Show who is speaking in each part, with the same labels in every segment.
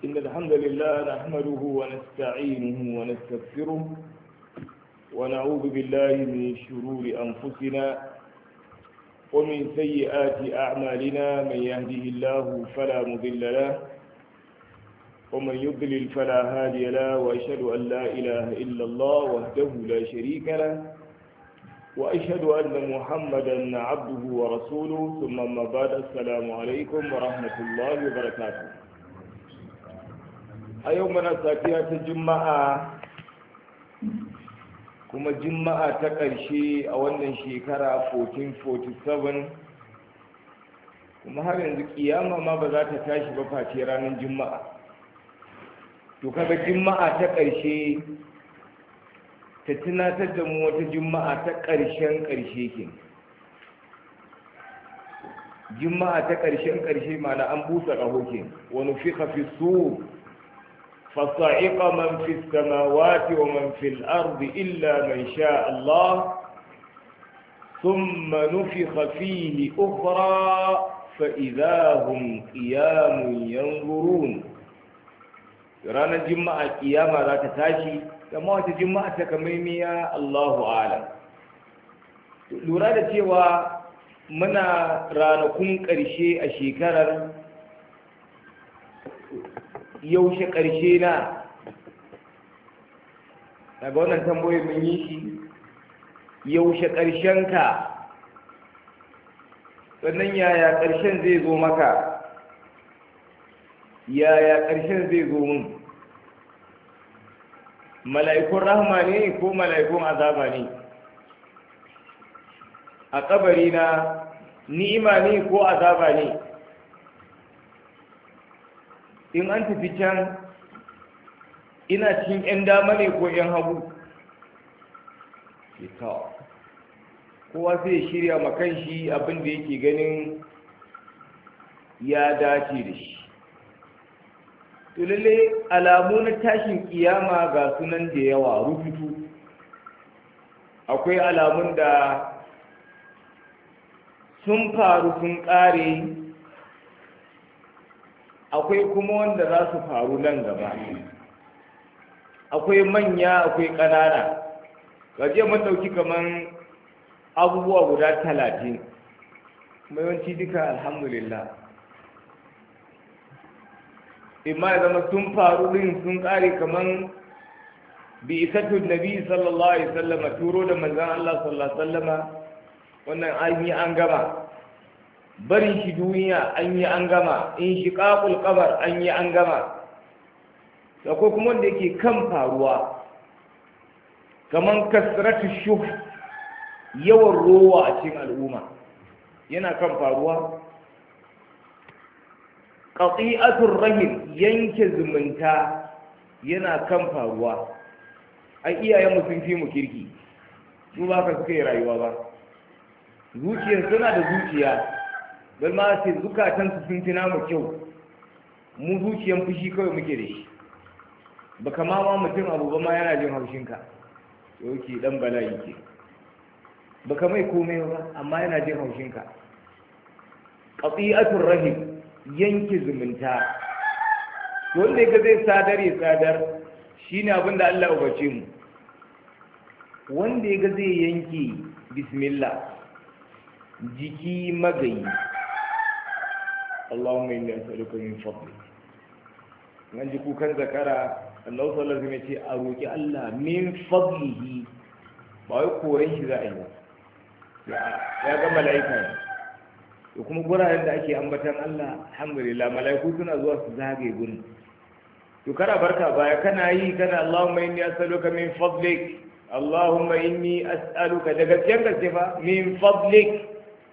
Speaker 1: إن الحمد لله نحمده ونستعينه ونستغفره ونعوذ بالله من شرور أنفسنا ومن سيئات أعمالنا من يهده الله فلا مضل له ومن يضلل فلا هادي له وأشهد أن لا إله إلا الله وحده لا شريك له وأشهد أن محمدا عبده ورسوله ثم ما بعد السلام عليكم ورحمة الله وبركاته أيومنا ساتيات الجمعة kuma juma'a ta ƙarshe a wannan shekara 1447 kuma har yanzu kiyama ma ba za ta tashi ba face ranar juma'a to kaga juma'a ta ƙarshe ta tunatar da mu wata juma'a ta ƙarshen ƙarshe ke juma'a ta ƙarshen ƙarshe mana an busa ƙaho ke wani fi hafi su فصعق من في السماوات ومن في الأرض إلا من شاء الله ثم نفخ فيه أخرى فإذا هم قيام ينظرون رانا الجمعة قيامة لا تتاشي كما تجمعة كميمية الله أعلم لورا cewa muna ranakun ƙarshe a shekarar yaushe ƙarshe na daga wannan tambayoyi mun yi shi yaushe ƙarshen ka sannan yaya ƙarshen zai zo maka yaya ƙarshen zai zo mun mala'ikun rahma ne ko mala'ikun azaba ne a kabari na ni'ima ne ko azaba ne in an tafi can ina cikin 'yan dama ne ko 'yan hagu kowa sai shirya makan shi abin da yake ganin ya dace da shi to lalle alamu na tashin kiyama ga sunan da yawa rubutu akwai alamun da sun faru sun ƙare akwai kuma wanda za su faru nan gaba akwai manya akwai ƙanana gaje mun ɗauki kaman abubuwa guda 30 mayawanci duka alhamdulillah imma ya zama sun faru din sun ƙare kaman bi isatun nabi sallallahu alaihi wasallam turo da manzon Allah sallallahu alaihi wasallama wannan an yi an gama barin shi duniya an yi an gama in shi ƙaƙul ƙabar an yi an gama akwai kuma wanda yake kan faruwa kamar kasratu shuh yawan rowa a cikin al'umma yana kan faruwa qati'atur rahim yanke zumunta yana kan faruwa ai iyayen sun fi mu kirki su ba ka suka yi rayuwa ba zuciyar suna da zuciya bai ma sai zukatansu sun fi namu kyau mu zuciyan fushi kawai muke da shi ba kama ma mutum abu ba ma yana jin haushinka yauke dan bala'i ke ba ka mai komai ba amma yana jin haushinka qati'atur rahim yanke zumunta wanda ga zai sadar ya sadar shine abin da Allah ya ubace mu wanda ya ga zai yanke bismillah jiki magayi Allahumma inni as'aluka min fadlik nan ji kukan zakara Allah sallallahu alaihi wasallam ce a roki Allah min fadlihi ba wai koren shi za a yi ba ya ga mala'ika ne to kuma guraren da ake ambatan Allah alhamdulillah mala'iku suna zuwa su zage gurin to kana barka baya kana yi kana Allahumma inni as'aluka min fadlik Allahumma inni as'aluka daga cikin gaske fa min fadlik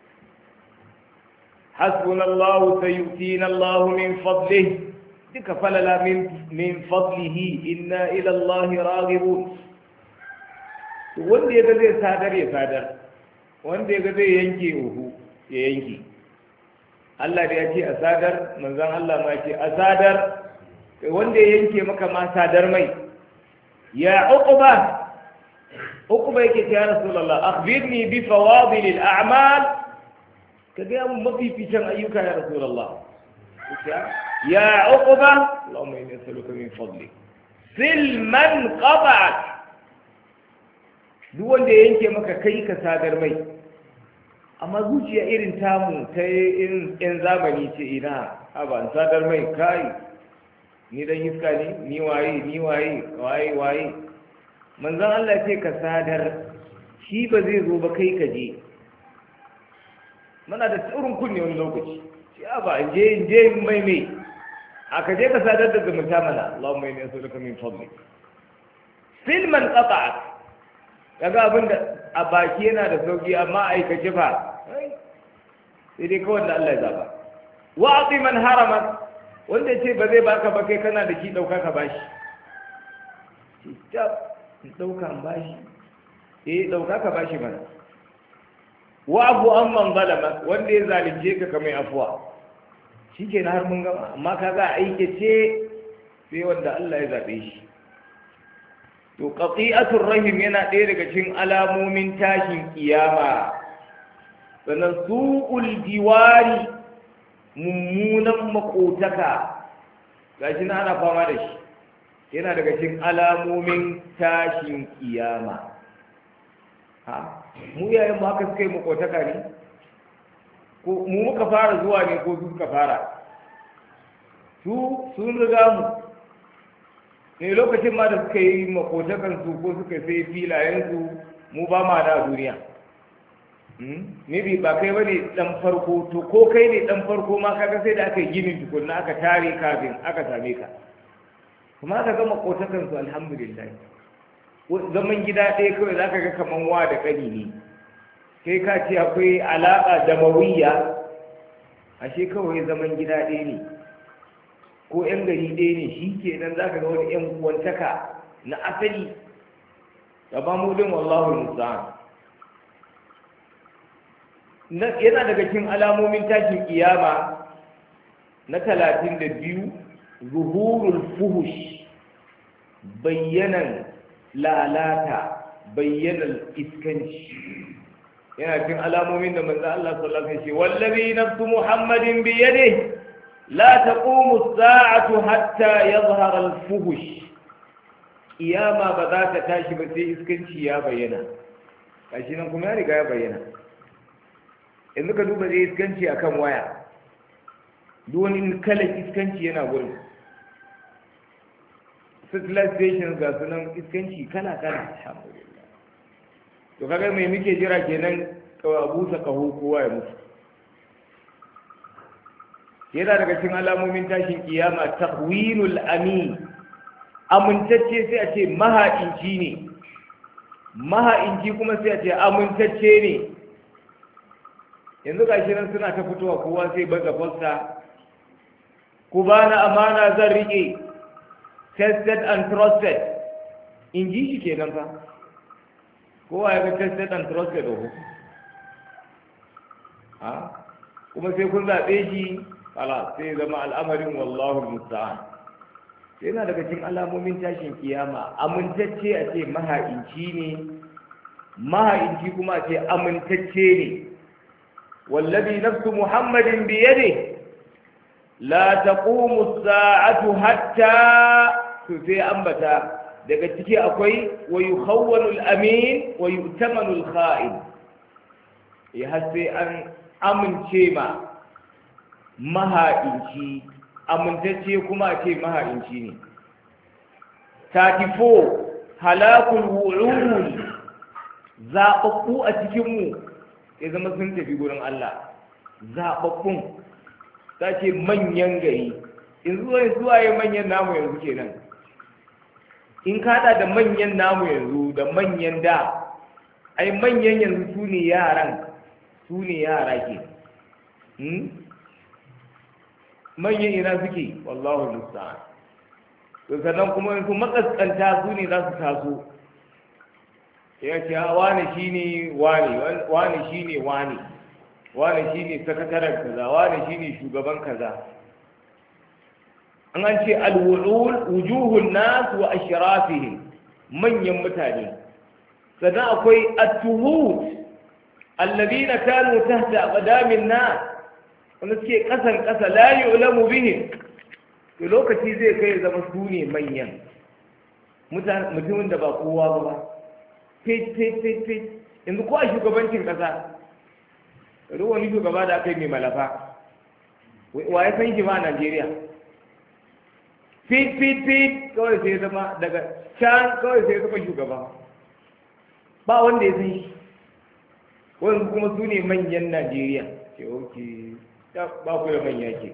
Speaker 1: حسبنا الله سيؤتينا الله من فضله تلك فللا من فضله إنا إلى الله راغبون wanda ya ga zai sadar ya sadar wanda ya ga zai yanke uhu ya yanke Allah da ya ce a sadar manzon Allah ma ce a sadar wanda ya yanke maka ma sadar mai ya uquba yake ya rasulullah akhbirni bi fawadil al a'mal ka gaya mun mafificin ayyuka ya rasulullah ya uqba Allahumma inni as'aluka min fadlik silman qata'ak duk wanda ya yanke maka kai ka sadar mai. Amma zuciya irin tamu ta irin yan zamani ce ina ban sadar mai kai ni dan iska ne ni waye manzon Allah ce ka sadar shi ba zai zo ba kai ka je. Muna da tsoron kunne wani lokaci shi ba in je mai aka je ka sadar da zumunta mana Allahumma inni as'aluka min fadlik silman qata'ak kaga abinda a baki yana da sauki amma aikace fa sai dai kawai da Allah ya zaba wa'ti man haramak wanda ce ba zai baka ba kai kana da shi dauka ka bashi shi ta dauka bashi dauka ka bashi mana wa'fu amman zalama wanda ya zalunce ka kamar afwa shikenan har mun gama amma kaga aikace sai wanda Allah ya zabe shi. To qati'atur rahim yana ɗaya daga cikin alamomin tashin kiyama. Sannan su'ul diwari mummunan makotaka gashi na ana fama da shi yana daga cikin alamomin tashin kiyama. Mu yayin mu haka suka yi makotaka ne ko mu muka fara zuwa ne ko su suka fara sun riga mu ne lokacin ma da suka yi makotakansu ko suka sai filayensu mu ba ma da duniya maybe ba kai bane dan farko to ko kai ne dan farko ma kaga sai da aka yi ginin tukunna aka tare kafin aka same ka kuma aka ga makotakansu alhamdulillah zaman gida ɗaya kawai za ka ga kaman wa da ƙani ne kai ka ce akwai alaƙa da mawiyya ashe kawai zaman gida ɗaya ne ko 'yan gari ɗaya ne shi ke nan za ka ga wani 'yan uwantaka na asali gaba mudin wallahu musa'an yana daga cikin alamomin tashin kiyama na 32 zuhurul fuhush bayyanan lalata bayyanan iskanci yana cikin alamomin da manzo Allah sallallahu alaihi wasallam wallazi nafsu muhammadin bi yadihi la taqumu as-sa'atu hatta yadhhara al-fuhush kiyama ba za ta tashi ba sai iskanci ya bayyana kashi nan kuma ya riga ya bayyana yanzu ka duba zai iskanci akan waya duk wani kalan iskanci yana gurin satellite stations ga sunan iskanci kala alhamdulillah to kaga mai muke jira kenan kawai abu sa kaho kowa ya mutu yana daga cikin alamomin tashin kiyama takwinul amin amintacce sai a ce maha'inci ne maha'inci kuma sai a ce amintacce ne yanzu gashi nan suna ta fitowa kowa sai baza fosta ku bana amana zan rike tested and trusted in ji shi kenan fa kowa ya ga tested and trusted oho kuma sai kun zaɓe shi kala sai zama al'amarin wallahu musta'an yana daga cikin alamomin tashin kiyama amintacce a ce maha'inci ne maha'inci kuma a ce amintacce ne wallazi nafsu muhammadin bi yadihi la taqumu as-sa'atu hatta sai ambata daga ciki akwai wa yukhawwanu al-amin wa yu'tamanu al-kha'in ya sai an amince ma maha'inci amintacce kuma ce maha'inci ne 34 halakul wu'ul zaɓaɓɓu a cikinmu ya zama sun tafi gurin Allah zaɓaɓɓun ta ce manyan gari in zuwa ya manyan namu yanzu kenan in kaɗa da manyan namu yanzu da manyan da ai manyan yanzu su ne yara ke manyan ina suke wallahu musta'an to sannan kuma yanzu makaskanta su ne za su taso ya ce wani shine wani shine wani shine sakataren kaza wani shine shugaban kaza an ce alwu'ul wujuhun nas wa ashrafihim manyan mutane sannan akwai at-tuhut alladhina kanu tahta aqdamin nas wanda suke ƙasan ƙasa la yu'lamu bihim, to lokaci zai kai zama su ne manyan mutumin da ba kowa ba fit yanzu ko a shugabancin ƙasa duk wani shugaba da aka yi mai malafa wa ya san shi ba a Najeriya fit kawai sai zama daga can kawai sai zama shugaba ba wanda ya san shi wani kuma su ne manyan Najeriya ce oke ba ku da manya ke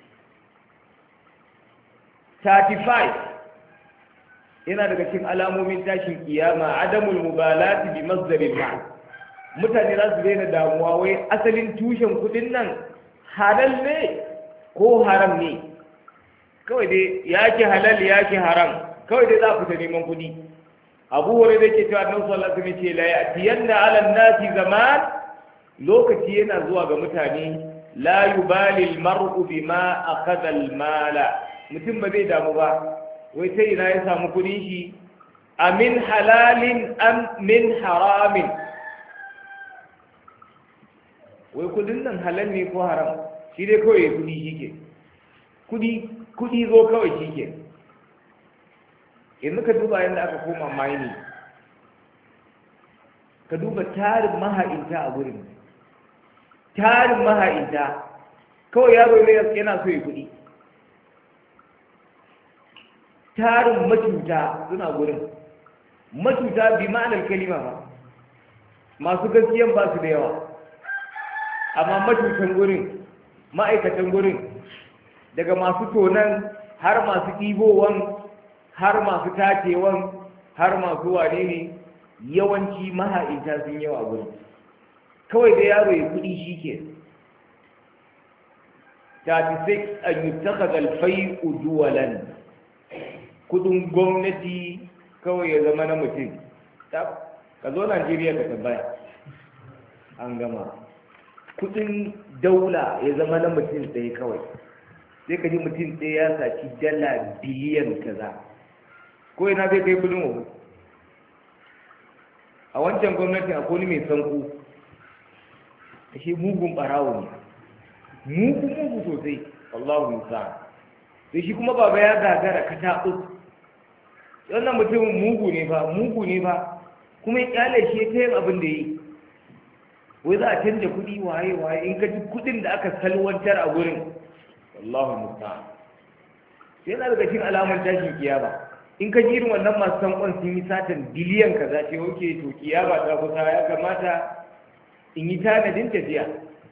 Speaker 1: 35 yana daga cikin alamomin tashin kiyama adamul mubalati bi masdarin ma mutane za su daina damuwa wai asalin tushen kudin nan halal ne ko haram ne, kawai dai yake halal yake haram, kawai dai za ku ta neman kudi. Abu hore da ke cewa annabi sallallahu alaihi wasallam ce la ya'tiyanna 'ala an-nasi zaman, lokaci yana zuwa ga mutane la yubali al-mar'u bima akhadha al-mala, mutum ba zai damu ba wai ta ina ya samu kudin shi, amin halalin am min haramin, wai kudin nan halal ne ko haram, shi dai kawai kudi shi ke kudi zo kawai shi ke. yanzu ka duba yadda aka koma maini, ka duba tarin maha'inta a gurin, tarin maha'inta kawai yaro yana so ya kudi, tarin macuta suna gurin, macuta bi ma'anar kalima ba, masu gaskiyan ba su da yawa amma macutan gurin, ma'aikatan gurin, daga masu tonan har masu ɗibowan har masu tacewan har masu wane ne, yawanci maha'inta sun yawa a gurin. Kawai da yaro ya kudi shi ke 36 an yi takazal fai'u duwalan, kudin gwamnati kawai ya zama na mutum. Ka zo Najeriya ka tambaya an gama. Kudin daula ya zama na mutum ɗaya kawai, sai ka ji mutum ɗaya ya saci dala biliyan kaza, ko ina zai kai kudin wahu. A wancan gwamnati akwai wani mai sanko, shi mugun ɓarawo ne, mugu sosai, Allahu musa. Sai shi kuma baba ya gagara kataɓus, wannan mutumin mugu ne ba, kuma ya kyale shi ya tayin abin da yi. Wai za a canja kuɗi waye in ka ji kuɗin da aka salwantar a gurin, Allahu musa. Sai na daga cikin alamar tashin kiyama. In ka ji irin wannan masu sankon sun yi satan biliyan kaza ce oke to kiyama ta kusa, ya kamata in yi tanadin tafiya.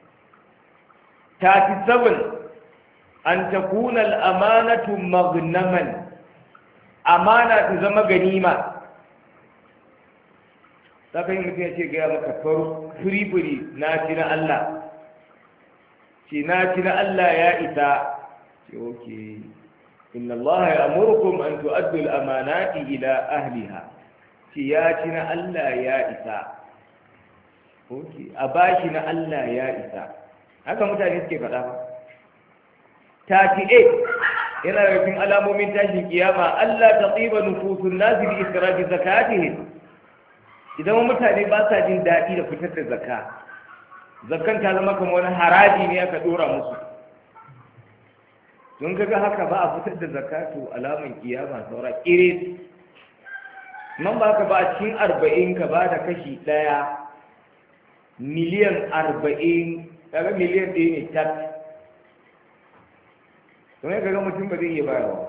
Speaker 1: 37 an takuna al-amanatu maghnaman, amana ta zama ganima. Za ka yi mutum ya ce gaya maka furi na ci na Allah, ce na ci na Allah ya isa, ce oke inna Allah ya amurkum an tu'addu al-amanati ila ahliha, ce ya ci na Allah ya isa, oke a bashi na Allah ya isa. Haka mutane suke faɗa. 38 yana da cikin alamomin tashin kiyama Allah taqiba nufusun nasi bi israfi zakatihim. Idan mutane ba sa jin daɗi da fitar da zakka, zakkan ta zama kamar wani haraji ne aka ɗora musu. Don kaga haka ba a fitar da zakka to alaman kiyama saura ƙire. Man ba ka ba a cikin 40 ka ba da kashi 1 miliyan 40, kaga miliyan 1 ne tak. Don kaga mutum ba zai iya bayarwa.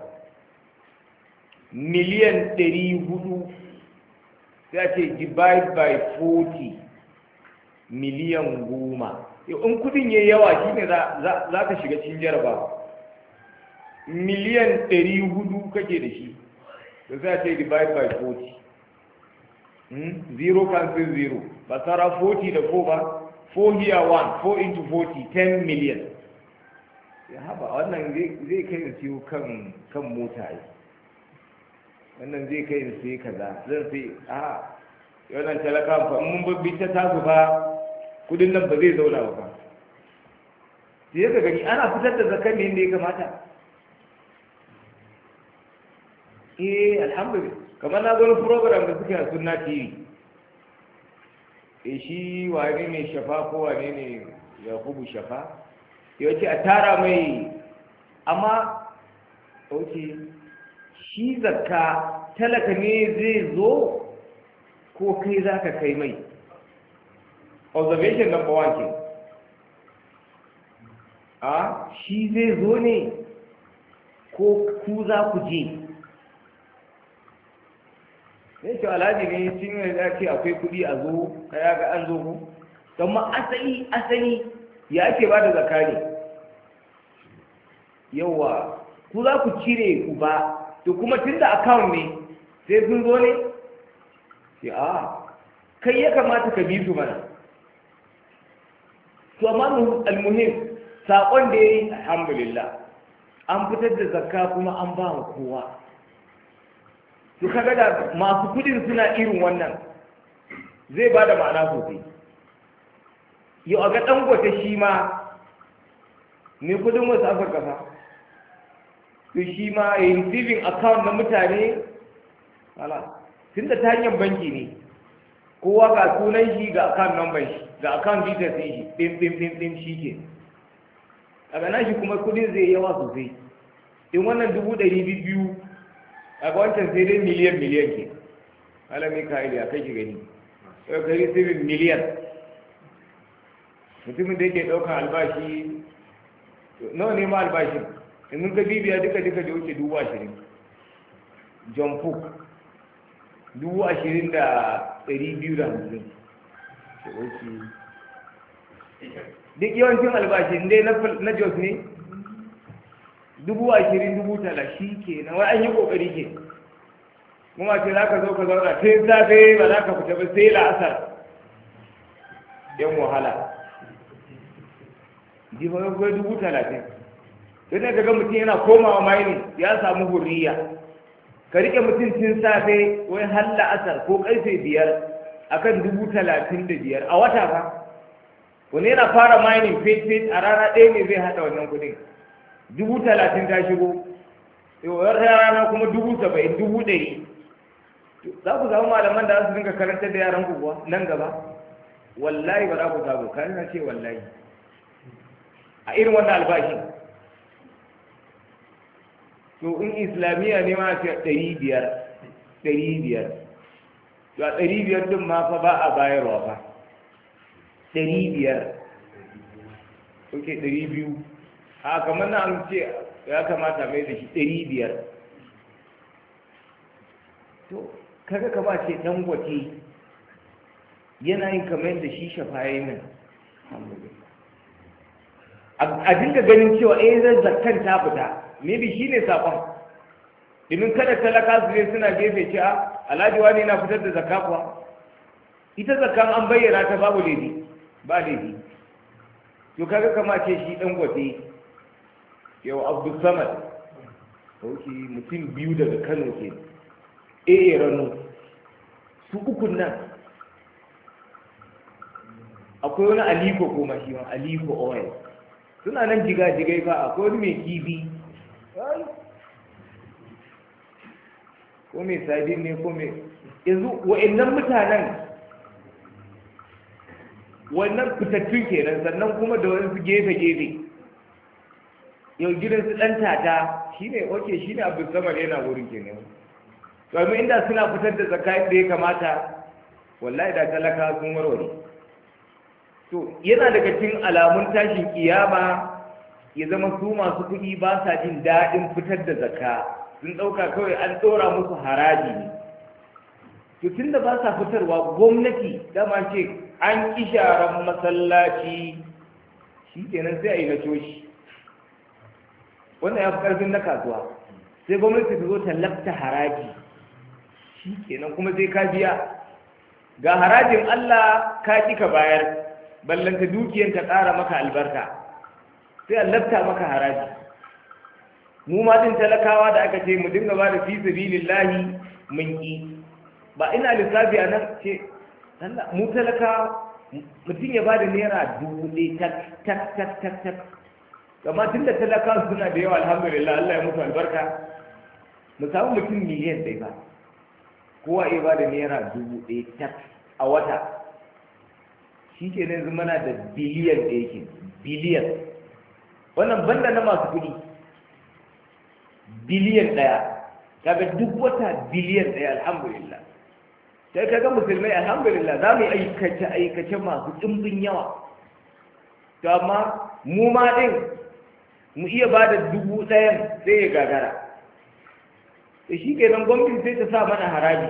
Speaker 1: Miliyan 400 sai ce divide by 40, miliyan 10. In kudin yayi yawa shine za ka shiga cikin jarabawa. Miliyan 400 kake da shi, to sai ce divide by 40. Zero cancel zero, ba tsara 40 da 4 ba, 4 here 1, 4 into 40, 10 million. Ya haba wannan zai kai da siyo kan mota yi. Wannan zai kai in sai kaza, zan sai wannan talaka fa mun babbi ta tasu fa kudin nan ba zai zauna ba. Sai ka gani ana fitar da zakar ne inda ya kamata. Alhamdulillah, kamar na zo program da suke a Sunna TV. Shi wane ne Shafa ko wane ne Yakubu Shafa? ya ce a tara mai, amma ok shi zakka talaka ne zai zo ko kai za ka kai mai? Observation number one ke. Shi zai zo ne ko ku za ku je? Sai ce alhaji ne cin ya ce akwai kuɗi a zo, kaya ga an zo ku? Don ma asali ya ake ba da zakka ne? Yawwa, ku za ku cire ku ba, to kuma tun da account ne sai sun zo ne? Sai kai ya kamata ka bi su mana. To amma almuhim saƙon da ya yi alhamdulillah an fitar da zakka kuma an ba wa kowa. To kaga da masu kudin suna irin wannan zai ba da ma'ana sosai. Yau a ga Dangote shi ma ne kudin wasu Afirka fa, to shi ma ya yi saving account na mutane tun da ta hanyar banki ne, kowa ga sunan shi ga account number shi ga account details shi ɗin shi ke. A gana shi kuma kudin zai yawa sosai. In wannan 200,000 a ga wancan sai dai miliyan ke. Alami ka'ili a kai ki gani. Yau kari 7 miliyan. Mutumin da yake ɗaukar albashi, nawa ne ma albashin? In mun ka bibiya duka da wuce 20,000. John Cook 20,250. Duk yawancin albashi dai na Jos ne 20,000 30,000 shi ke na wai an yi kokari ke. Kuma ce za ka zo ka zauna tun safe ba za ka fita ba sai la'asar, yan wahala. Jifa ya kuwa 30,000. Sai ne ga mutum yana komawa maini ya samu hurriya. Ka rike mutum tun safe wai har la'asar ko karfe 5 akan 35,000 a wata ba. Wani yana fara mining fit a rana ɗaya ne zai haɗa wannan kuɗin. 30,000 ta shigo, yawar rana kuma 70,000 100,000. Za ku samu malaman da za su dinga karantar da yaran ku kuwa nan gaba? Wallahi ba za ku samu, kan na ce wallahi. A irin wannan albashin. To in islamiyya ne ma ce 500. To a 500 din ma fa ba a bayarwa fa. 500. Ok, 200. A kamar na an ce ya kamata mai da shi 500. To, kaga kama ce Dangote yana yin kamar da shi shafaye nan. A dinga ganin cewa zai zakkan ta fita, maybe shi ne saƙon. Domin kada talaka su ne suna gefe ce alhaji wani na fitar da zakka kuwa. Ita zakkan an bayyana ta babu laifi. Ba laifi. To kaga kama ce shi Dangote yau Abdul Samad mutum 2 daga Kano ke Rano su ukun nan akwai wani Aliko kuma shi ma Aliko oil suna nan jigai ba akwai wani mai kifi ko mai sadin ne ko mai yanzu wa'annan mutanen wannan fitattun kenan sannan kuma da wani gefe-gefe yau gidan su ɗan tata shi ne Abdul Samad yana wurin kenan domin inda suna fitar da tsakanin da ya kamata wallahi da talaka sun warware. To yana daga cikin alamun tashin kiyama ya zama su masu kuɗi ba sa jin daɗin fitar da zakka sun ɗauka kawai an ɗora musu haraji ne. To tun da ba sa fitarwa gwamnati dama ce an ƙi sharan masallaci shi kenan sai a yi na coci wannan ya fi ƙarfin na kasuwa sai gwamnati ta zo ta lafta haraji shi kenan kuma sai ka biya ga harajin Allah ka ƙi ka bayar ballanta dukiyar ta ƙara maka albarka sai a lafta maka haraji. Mu ma din talakawa da aka ce mu dinga ba da fi sabilillahi mun ƙi ba ina lissafi a nan ce mu talaka mutum ya ba da naira 1,000 tak amma tun da talaka suna da yawa alhamdulillah Allah ya mutu albarka mu samu mutum miliyan ɗaya ba kowa ya ba da naira 1,000 tak a wata shi ke nan zama na da biliyan ɗaya ke biliyan wannan banda na masu kuɗi biliyan ɗaya, kaga duk wata biliyan ɗaya, alhamdulillah. Sai kaga musulmai alhamdulillah za mu yi aikace masu ɗimbin yawa, to amma mu ma ɗin mu iya ba da 1,000 sai ya gagara, da shi kenan gwamnati sai ta sa mana haraji.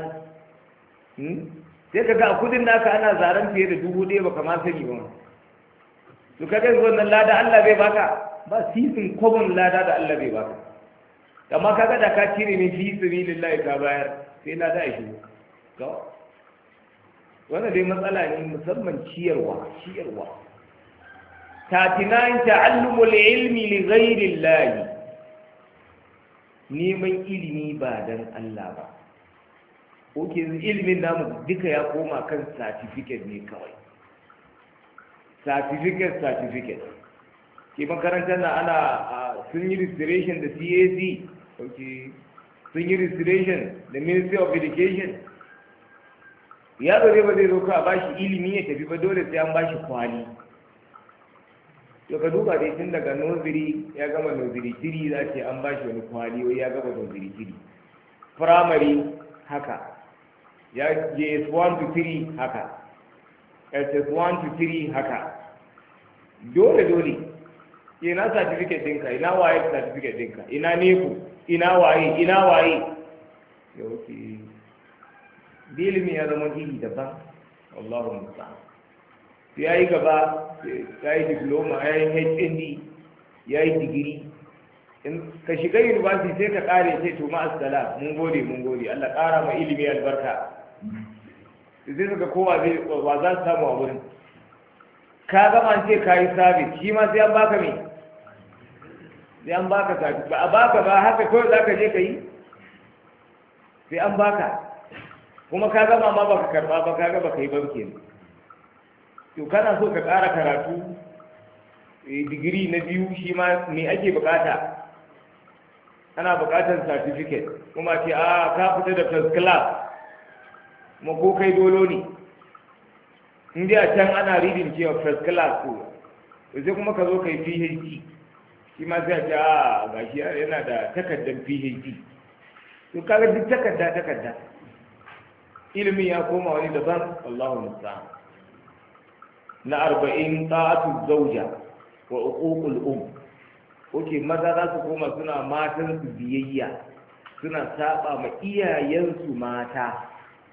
Speaker 1: Sai kaga a kudin naka ana zaren fiye da 1,000 baka ma sani ba. To kaga yanzu wannan lada Allah bai baka ba, sisin kwabon lada da Allah bai baka, amma kaga da ka cire ne fi sabilillahi ka bayar sai lada ya shigo. Wannan dai matsala ne, musamman ciyarwa. 39 ta'allumul ilmi li ghairi Allah, neman ilimi ba dan Allah ba. Oke, ilimin namu duka ya koma kan certificate ne kawai, certificate. Ke makarantar na ana sun yi registration da CAC, sun yi registration da Ministry of Education. Yaro zai ba zai zo ka ba shi ilimi ya tafi ba, dole sai an ba shi kwali. To ka duba dai tun daga nursery ya gama nursery 3 za ce an ba shi wani kwali, wai ya gama nursery 3. Primary haka, ya JS 1 to 3 haka, SS 1 to 3 haka. Dole ina certificate ɗinka, ina waye certificate ɗinka, ina nefu, ina waye. Yau ce ilimi ya zama iri daban, Allahu musta'an. Ya yi gaba, ya yi diploma, ya yi HND, ya yi digiri. In ka shiga university sai ka kare ce to ma'asala, mun gode, Allah ƙara ma ilimi albarka. Sai suka kowa wa za su samu a wurin. Ka gama ce ka yi sabis, shi ma sai an baka me? Sai an baka sabis. Ba a baka ba haka kawai za ka je ka yi? Sai an baka. Kuma ka gama ma baka karba ba, ka gaba ka yi banki ne. To kana so ka ƙara karatu, digiri na 2 shi ma me ake bukata? Ana bukatar certificate, kuma ce ka fita da first class, kuma ko kai dolo ne. In dai a can ana reading cewa first class ko, sai kuma ka zo kai PhD, shi ma sai a ce gashi yana da takardar PhD. To kaga duk takarda. Ilimin ya koma wani daban, Allahu musta'an. Na 40 ta'atu zawja wa uququl Oke, maza za su koma suna matan su biyayya, suna saba ma iyayensu mata.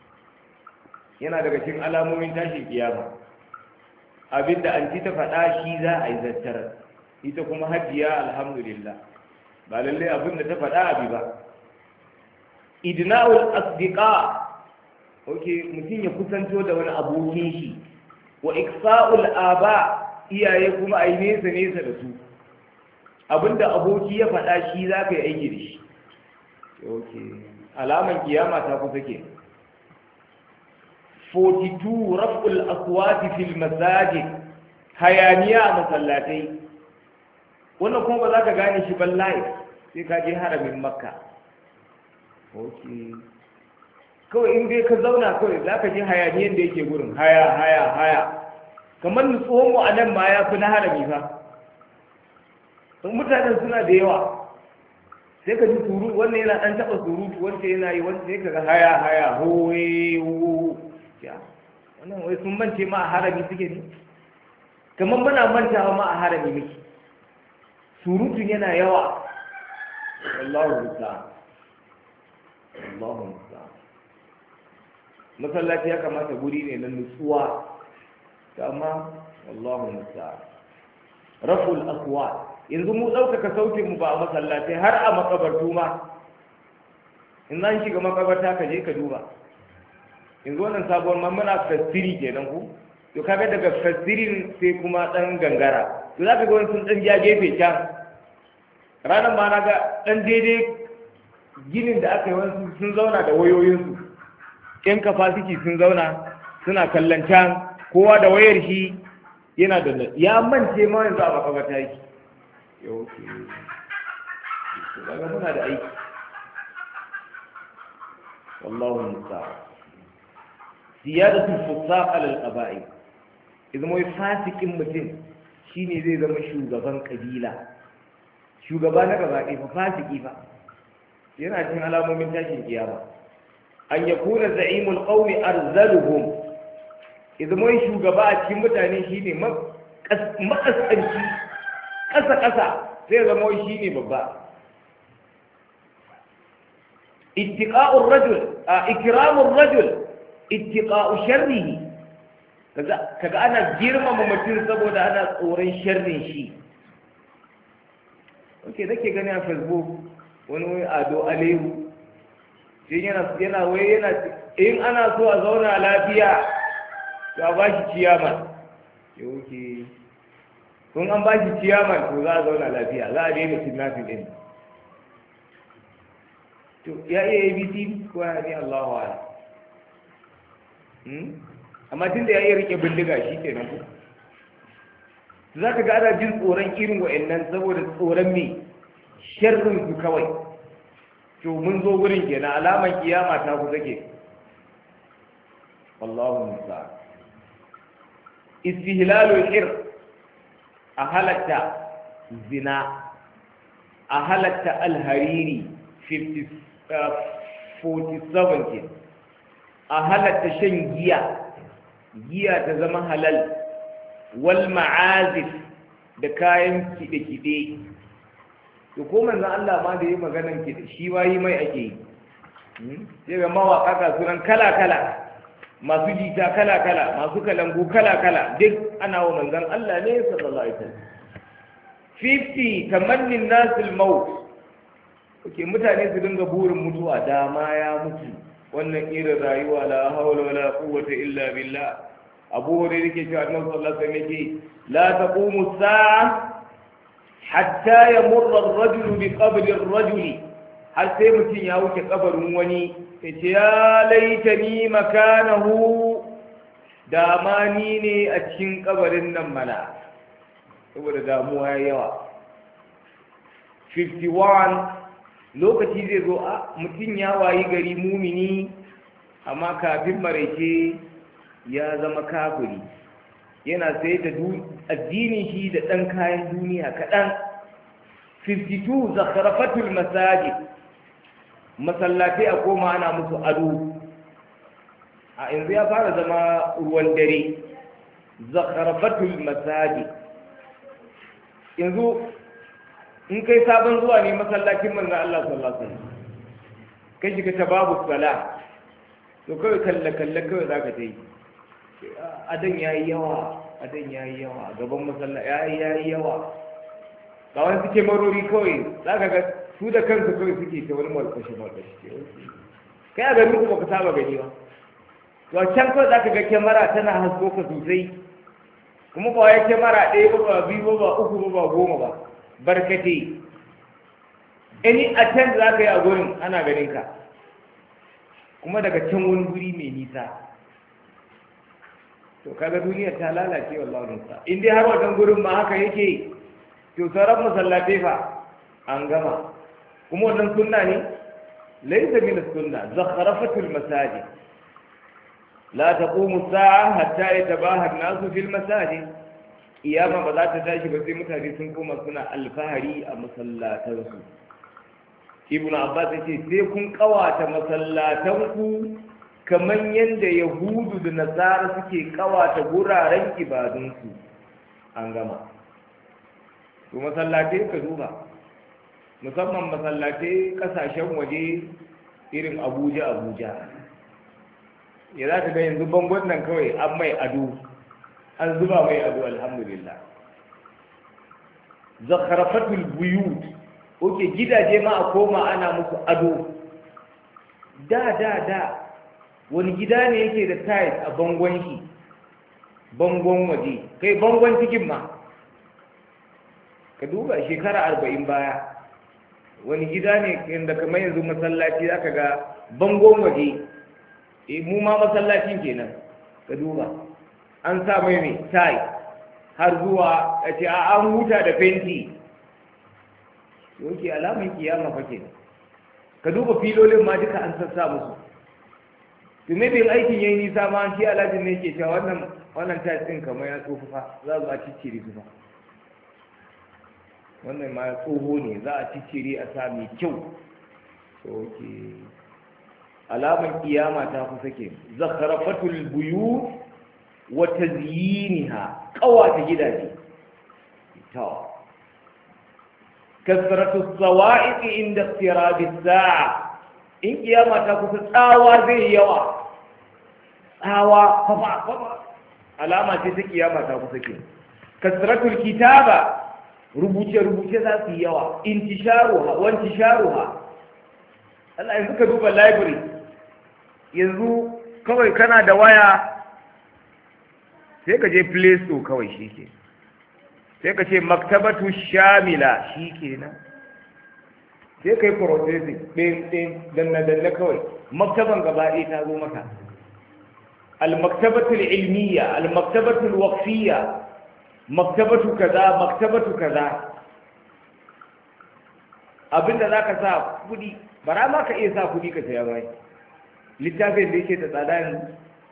Speaker 1: Yana daga cikin alamomin tashin kiyama. Abinda an ci ta faɗa shi za a yi zattar. Ita kuma hajiya alhamdulillah, ba lallai abinda ta faɗa abi ba. Idna'ul asdiqa. Oke, mutum ya kusanto da wani abokin shi. Wa iksa'ul aba, iyaye kuma a yi nesa da su. Abinda aboki ya faɗa shi za ka yi aiki da shi. Alaman kiyama ta kusa ke. 42 raf'ul aswati fil masajid, hayaniya a masallatai. Wannan kuma ba za ka gane shi ban live sai ka je haramin Makka. Kawai in dai ka zauna kawai za ka ji hayaniyan da yake gurin, haya. Kamar nutsuwan mu a nan ma ya fi na harami fa. Mutanen suna da yawa, sai ka ji surutu, wannan yana ɗan taɓa surutu, wanda yana yi, wanda sai ka ga haya hoye ya wannan wai sun mance ma a harami suke ne, kamar muna mantawa ma a harami muke, surutun yana yawa. Allahu musta'an. Masallaci ya kamata guri ne na nutsuwa, amma Allahu musta'an. Raful aswat, yanzu mu ɗaukaka sautin mu ba a masallatai, har a makabartu ma. In zan shiga makabarta ka je ka duba, yanzu wannan sabuwar muna fasiri kenan ku, to kaga daga fasirin sai kuma ɗan gangara, to za ka ga wani sun ɗan ja gefe can. Ranar ma na ga ɗan daidai ginin da aka yi wani sun zauna da wayoyinsu, ƴan kafasiki sun zauna suna kallon can, kowa da wayar shi yana da ya mance ma yanzu a makabarta yake. Daga muna da aiki. Wallahu musta'an. Ziyadatul fusaq ala al-qaba'i. Idan mai fasikin mutum shine zai zama shugaban kabila,
Speaker 2: shugaba na gaba ɗaya fa fasiki fa yana cikin alamomin tashin kiyama an yakuna za'imul qaumi arzaluhum idan mai shugaba a cikin mutane shine makaskanci ƙasa sai zama shi ne babba ittiqa'ur rajul ikramur rajul ittiqa'u sharrihi kaga ana girmama mutum saboda ana tsoron sharrin shi okay nake gani a Facebook wani wai Ado Alehu sai yana in ana so a zauna lafiya to a bashi ciyaman yauke kun an ba shi ciyaman to za a zauna lafiya za a daina kidnapping din to ya iya abc ko ya ne Allahu ala amma tun da ya iya rike bindiga shi kenan ko za ka ga ana jin tsoron irin wa'annan saboda tsoron me sharrin su kawai to mun zo wurin kenan alaman kiyama ta ku take wallahu musta'an istihlalul hir a halatta zina a halatta alhariri 47 ke a halatta shan giya ta zama halal wal ma'azif da kayan kide-kide to ko manzon Allah ma da yi maganan kide shi wayi mai ake yi sai ga mawaka kasuran kala-kala masu jita kala-kala masu kalangu kala-kala duk ana wa manzan Allah ne sallallahu alaihi wasallam 50 tamannin nasil maut oke mutane su dinga burin mutuwa dama ya mutu wannan irin rayuwa la haula wala quwwata illa billah abu hurairah yake cewa annabi sallallahu alaihi wasallam yake la taqumu as-sa'a hatta yamurra ar-rajulu bi qabri ar-rajuli har sai mutum ya wuce kabarin wani ya ce ya laitani makanahu da ma ni ne a cikin kabarin nan mana saboda damuwa ya yawa 51 lokaci zai zo a mutum ya wayi gari mumini amma kafin maraice ya zama kafiri yana sai da addinin shi da ɗan kayan duniya kaɗan 52 zakharafatul masajid masallatai a koma ana musu ado a yanzu ya fara zama ruwan dare zakharafatul masajid yanzu in kai sabon zuwa ne masallacin manzon Allah sallallahu alaihi wasallam kai shiga ta babu sala to kawai kalle kawai zaka ta yi adan yayi yawa a gaban masallaci yayi yawa ga wani suke marori kawai zaka ga su da kansu kawai suke ta wani malkashi kai a garin ku baka saba gani ba to can kawai zaka ga kyamara tana hasko ka sosai kuma ba ya kyamara ɗaya ba biyu ba uku ba goma ba barkate any attempt za ka yi a gurin ana ganin ka kuma daga can wani guri mai nisa to kaga duniyar ta lalace wallahi nisa in dai har wajen gurin ma haka yake to sauran masallatai fa an gama kuma wannan sunna ne laysa min as-sunna zakharafatul masajid la taqumu as-sa'a hatta yatabaha an-nasu fil masajid iyama ba za ta tashi ba sai mutane sun koma suna alfahari a masallatansu ibnu abbas yace sai kun kawata masallatanku kamar yadda yahudu da nasara suke kawata guraren ibadunsu an gama to masallatai ka duba musamman masallatai kasashen waje irin abuja ya za ka ga yanzu bangon nan kawai an mai ado an zuba mai ado alhamdulillah zakharafatul buyut oke gidaje ma a koma ana musu ado da wani gida ne yake da tiles a bangon shi bangon waje kai bangon cikin ma ka duba shekara 40 baya wani gida ne inda kamar yanzu masallaci aka ga bangon waje mu ma masallacin kenan ka duba an sa mai mai tai har zuwa a ce an huta da fenti yauke alamun kiyama fa ke ka duba filolin ma duka an sassa musu to me bin aikin yayi nisa ma shi alhajin ne yake cewa wannan tais din kamar ya tsofa fa za su a ciccire su fa wannan ma tsoho ne za a ciccire a sa mai kyau. Okay. Alaman kiyama ta kusa ke. Zakharafatul buyut wa tazyiniha, qawata gidaje. To. Kasratu sawa'iq inda iqtirabi as-sa'a. In kiyama ta kusa tsawa zai yawa. Tsawa fa alama ce ta kiyama ta kusa ke. Kasratul kitaba, rubuce za su yi yawa. Intisharuha. Allah yanzu ka duba library, yanzu kawai kana da waya sai ka je play store kawai shi ke, sai ka ce maktabatu shamila shi ke nan, sai ka yi processing ɗin danna kawai maktaban gaba ɗaya ta zo maka. Al-maktabatu ilmiya, al-maktabatu waqfiyya, maktabatu kaza abinda za ka sa kudi bara ma ka iya sa kudi ka saya bai littafin da yake da tsada yanzu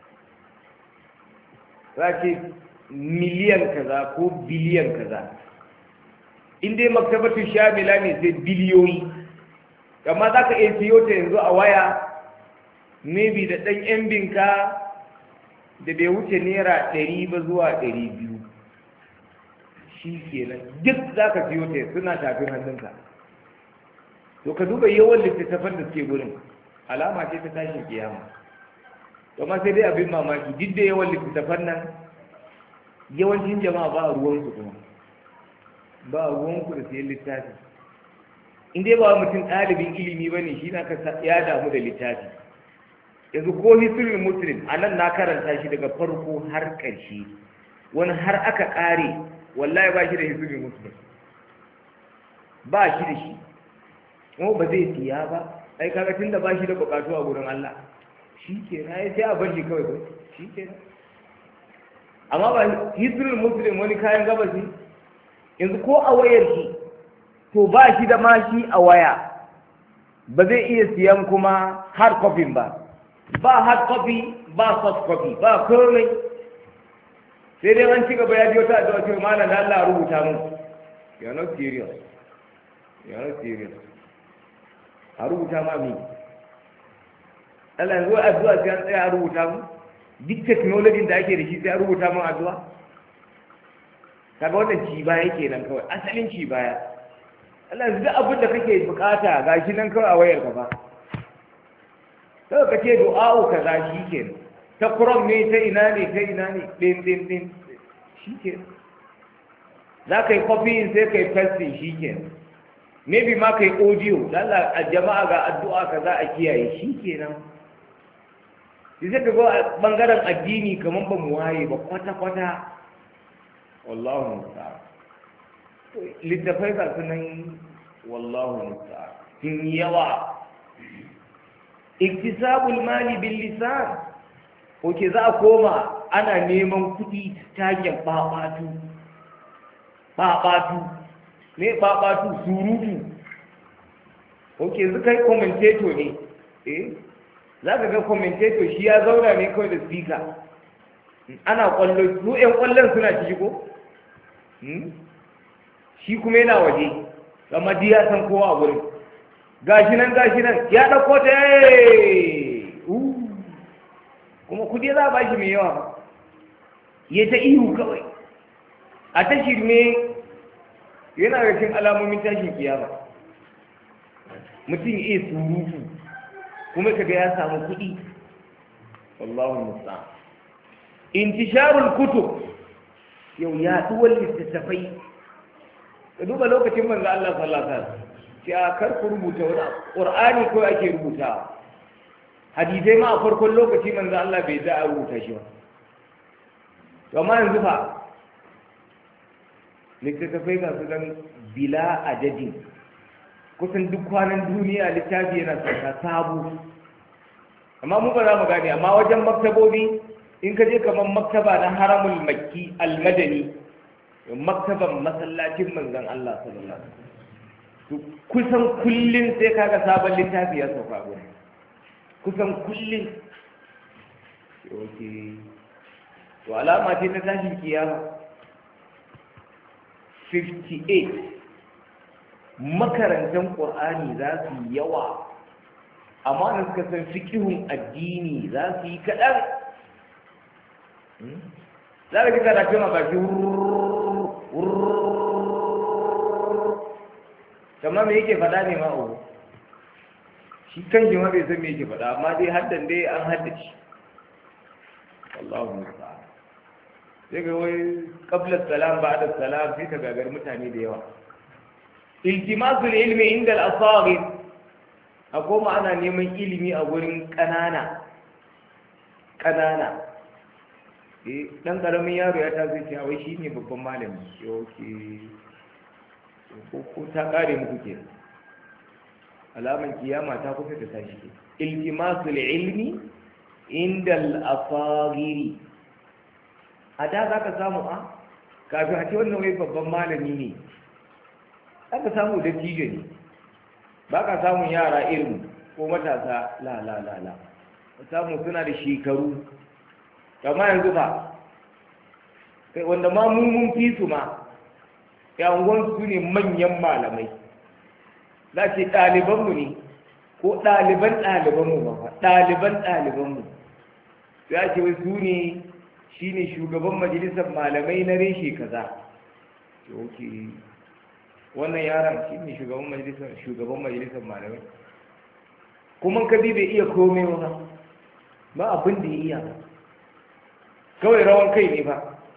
Speaker 2: za ce miliyan kaza ko biliyan kaza. In dai maktabatu shamila ne sai biliyoyi, amma za ka iya siyo ta yanzu a waya maybe da ɗan yan binka da bai wuce naira 100 ba zuwa 200 shi kenan duk za ka siyo ta suna tafin hannunka. To ka duba yawan littattafan da suke gurin, alama ce ta tashin kiyama. Amma sai dai abin mamaki, duk da yawan littattafan nan yawancin jama'a ba a ruwansu kuma, ba a ruwanku da siyan littafi. In dai ba mutum ɗalibin ilimi ba ne, shi na ya damu da littafi. Yanzu ko history muslim a nan na karanta shi daga farko har ƙarshe, wani har aka ƙare wallahi ba shi da history muslim, ba shi da shi. Kuma ba zai siya ba, ai kaga tunda ba shi da bukatu a gurin Allah shi ke na ya sai a bar shi kawai ba shi ke na. Amma ba history muslim wani kayan gabasi yanzu ko a wayar shi to ba shi da ma shi a waya, ba zai iya siyan kuma hard copy ba hard copy ba soft copy ba komai, sai dai an ci gaba ya biyo ta addu'a cewa malam Allah rubuta mun. You are not serious, a rubuta ma mi Allah yanzu addu'a sai an tsaya a rubuta mu, duk technology da ake da shi sai a rubuta mun addu'a. Kaga wannan ci baya kenan kawai, asalin ci baya. Allah yanzu duk abin da kake bukata gashi nan kawai a wayar ka fa, sai ka ce du'a'u kaza shi kenan, ta Quran ne ta ina ne din shi kenan. Za ka yi copying sai ka yi pasting shi kenan. Maybe ma kai audio Allah a jama'a ga addu'a kaza a kiyaye shi kenan. Sai ka go a bangaren addini kaman ba mu waye ba kwata wallahu musta'an. Littafai ga sunan wallahu musta'an sun yawa. Iktisabul mali bil lisan, oke za a koma ana neman kuɗi ta hanyar babatu ne babatu surutu. Ok, zuka yi commentator ne, za ka ga commentator shi ya zauna ne kawai da speaker, ana kwallo su ‘yan kwallon suna ciki ko? Shi kuma yana waje, amma ya san kowa a wurin. Gashi nan ya ɗauko ta kuma kudi za a ba shi mai yawa ba, ya ta ihu kawai a ta shirme. Yana da cikin alamomin tashin kiyama mutum ya iya surutu kuma kaga ya samu kuɗi. wallahu musta'an. Intisharul kutub, yau yaduwar littattafai. Ka duba lokacin manzo Allah sallallahu alaihi wasallam ya kar ku rubuta wani Qur'ani ko ake rubutawa, hadisai ma a farkon lokaci manzo Allah bai za a rubuta shi ba. To amma yanzu fa littattafai ga su nan bila adadin, kusan duk kwanan duniya littafi yana sauka sabo. Amma mu ba za mu gane, amma wajen maktabobi in ka je kamar maktaba na haramul makki almadani, maktaban masallacin manzon Allah sallallahu alaihi wasallam, kusan kullun sai kaga sabon littafi ya sauka gurin, kusan kullun. To alama ce ta tashin kiyama. 58 makarantan qur'ani za su yi yawa amma da suka san fiqhun addini za su yi kaɗan. Za ka ji karatu ma baki kamar me yake faɗa ne ma'o shi kan shi ma bai san me yake faɗa amma dai haddan dai an haddace. Allahu musta'an. Sai ga wai qabla salam ba'da salam sai ka gagar mutane da yawa. Iltimasul ilmi inda al-asaghir akwai ana neman ilimi a wurin ƙanana dan karamin yaro ya taso cewa wai shine babban malami yoke ko ta kare muku ke alaman kiyama ta kusa ta tashi ke. Iltimasul ilmi inda al-asaghir a da zaka samu kafin a ce wannan wai babban malami ne aka samu dattijo ne ba ka samun yara irin ko matasa la samu suna da shekaru kama yanzu ba kai wanda ma mun fi su ma yangon su ne manyan malamai za ce ɗalibanmu ne ko ɗalibanmu ba ɗalibanmu ya ce wai su ne shi ne shugaban majalisar malamai na reshe kaza wannan yaran shi ne shugaban majalisar malamai kuma kaji bai iya komai ba abin da ya iya kawai rawan kai ne ba.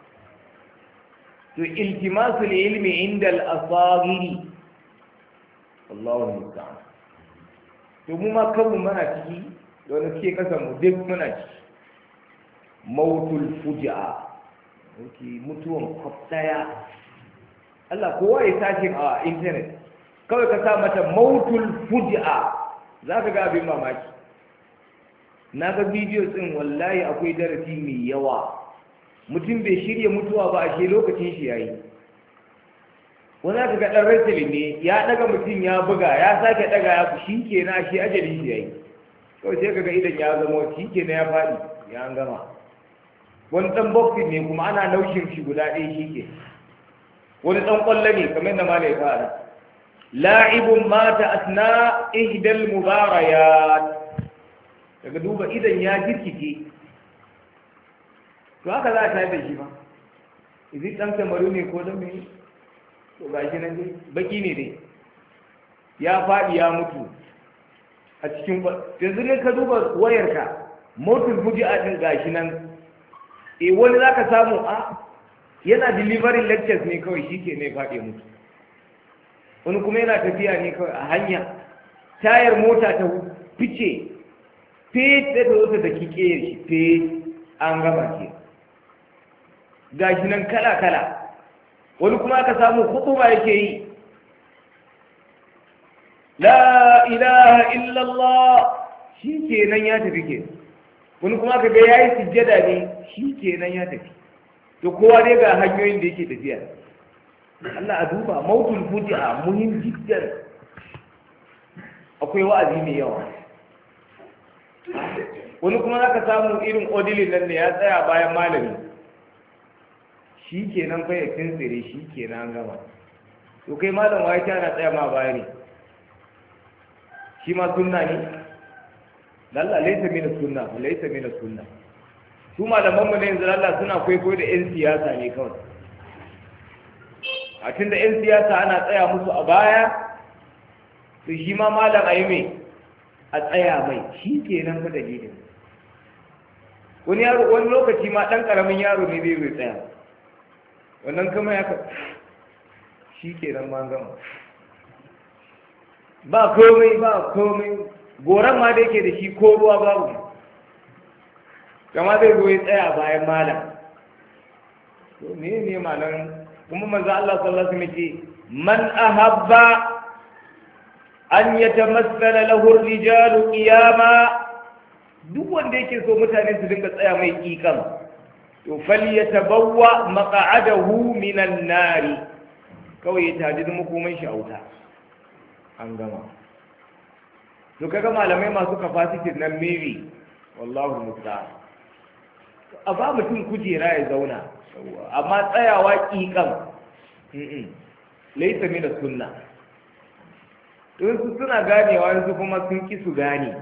Speaker 2: To iltimasul ilmi inda al-asaghiri Allahu musta'an. To mu ma kanmu muna ciki da wani suke kasan mu duk muna ciki. Mautul fuja'a mutuwan kwafdaya. Allah kowa ya sace a internet kawai ka sa mata mautul fuji'a za ka ga abin mamaki. Na ga bidiyo din wallahi akwai darasi mai yawa. Mutum bai shirya mutuwa ba ashe lokacin shi yayi. Wani aka ga dan rasili ne ya daga mutum ya buga ya sake daga ya shi kenan shi ajalin shi yayi. Kawai sai kaga idan ya zama shi kenan ya fadi ya an gama. Wani dan boxing ne kuma ana naushin shi guda ɗaya shi ke. Wani ɗan ƙwallo ne kamar da malai fara la'ibun mata asna ihdal mubarayat daga duba idan ya jirkice to haka za a tayar da shi ba izi ɗan kamaru ne ko don mai to ga shi nan dai baki ne dai ya faɗi ya mutu a cikin yanzu ne ka duba wayarka motul fuji a ɗin gashi nan wani za ka samu yana delivering lectures ne kawai shi ke ne faɗi mutu wani kuma yana tafiya ne kawai a hanya tayar mota ta fice fet da ta zo da kike shi fet an gama ke gashi nan kala wani kuma aka samu hutuba yake yi la ilaha illallah shi kenan ya tafi ke wani kuma aka ga yayi sujjada ne shi kenan ya tafi to kowa dai ga hanyoyin da yake tafiya. Allah a duba mautul fuji'a muhim jiddan akwai wa'azi mai yawa. Wani kuma zaka samu irin odilin nan ne ya tsaya bayan malami shi kenan fa ya tsire shi kenan gama to kai malam wai kana tsaya ma baya ne shi ma sunna ne lalla laysa min sunna su malaman mu ne yanzu Allah suna kwaikwayo da 'yan siyasa ne kawai a tunda 'yan siyasa ana tsaya musu a baya to shi ma malam a yi mai a tsaya mai shi ke nan fa dalilin wani lokaci ma ɗan ƙaramin yaro ne zai tsaya wannan kama ya shi ke nan ma gama ba komai goron ma da yake da shi ko ruwa babu kama zai zo ya tsaya bayan malam to ne malam kuma manzo Allah sallallahu alaihi wasallam ce man ahabba an yatamassala lahu ar-rijalu qiyama duk wanda yake so mutane su dinga tsaya mai kikan to falyatabawwa maq'adahu minan nari kawai ya taji makoman shi a wuta an gama to kaga malamai masu capacity nan maybe wallahu musta'an a ba mutum kujera ya zauna amma tsayawa ƙiƙan laisa mina sunna su suna ganewa wasu kuma sun ki su gane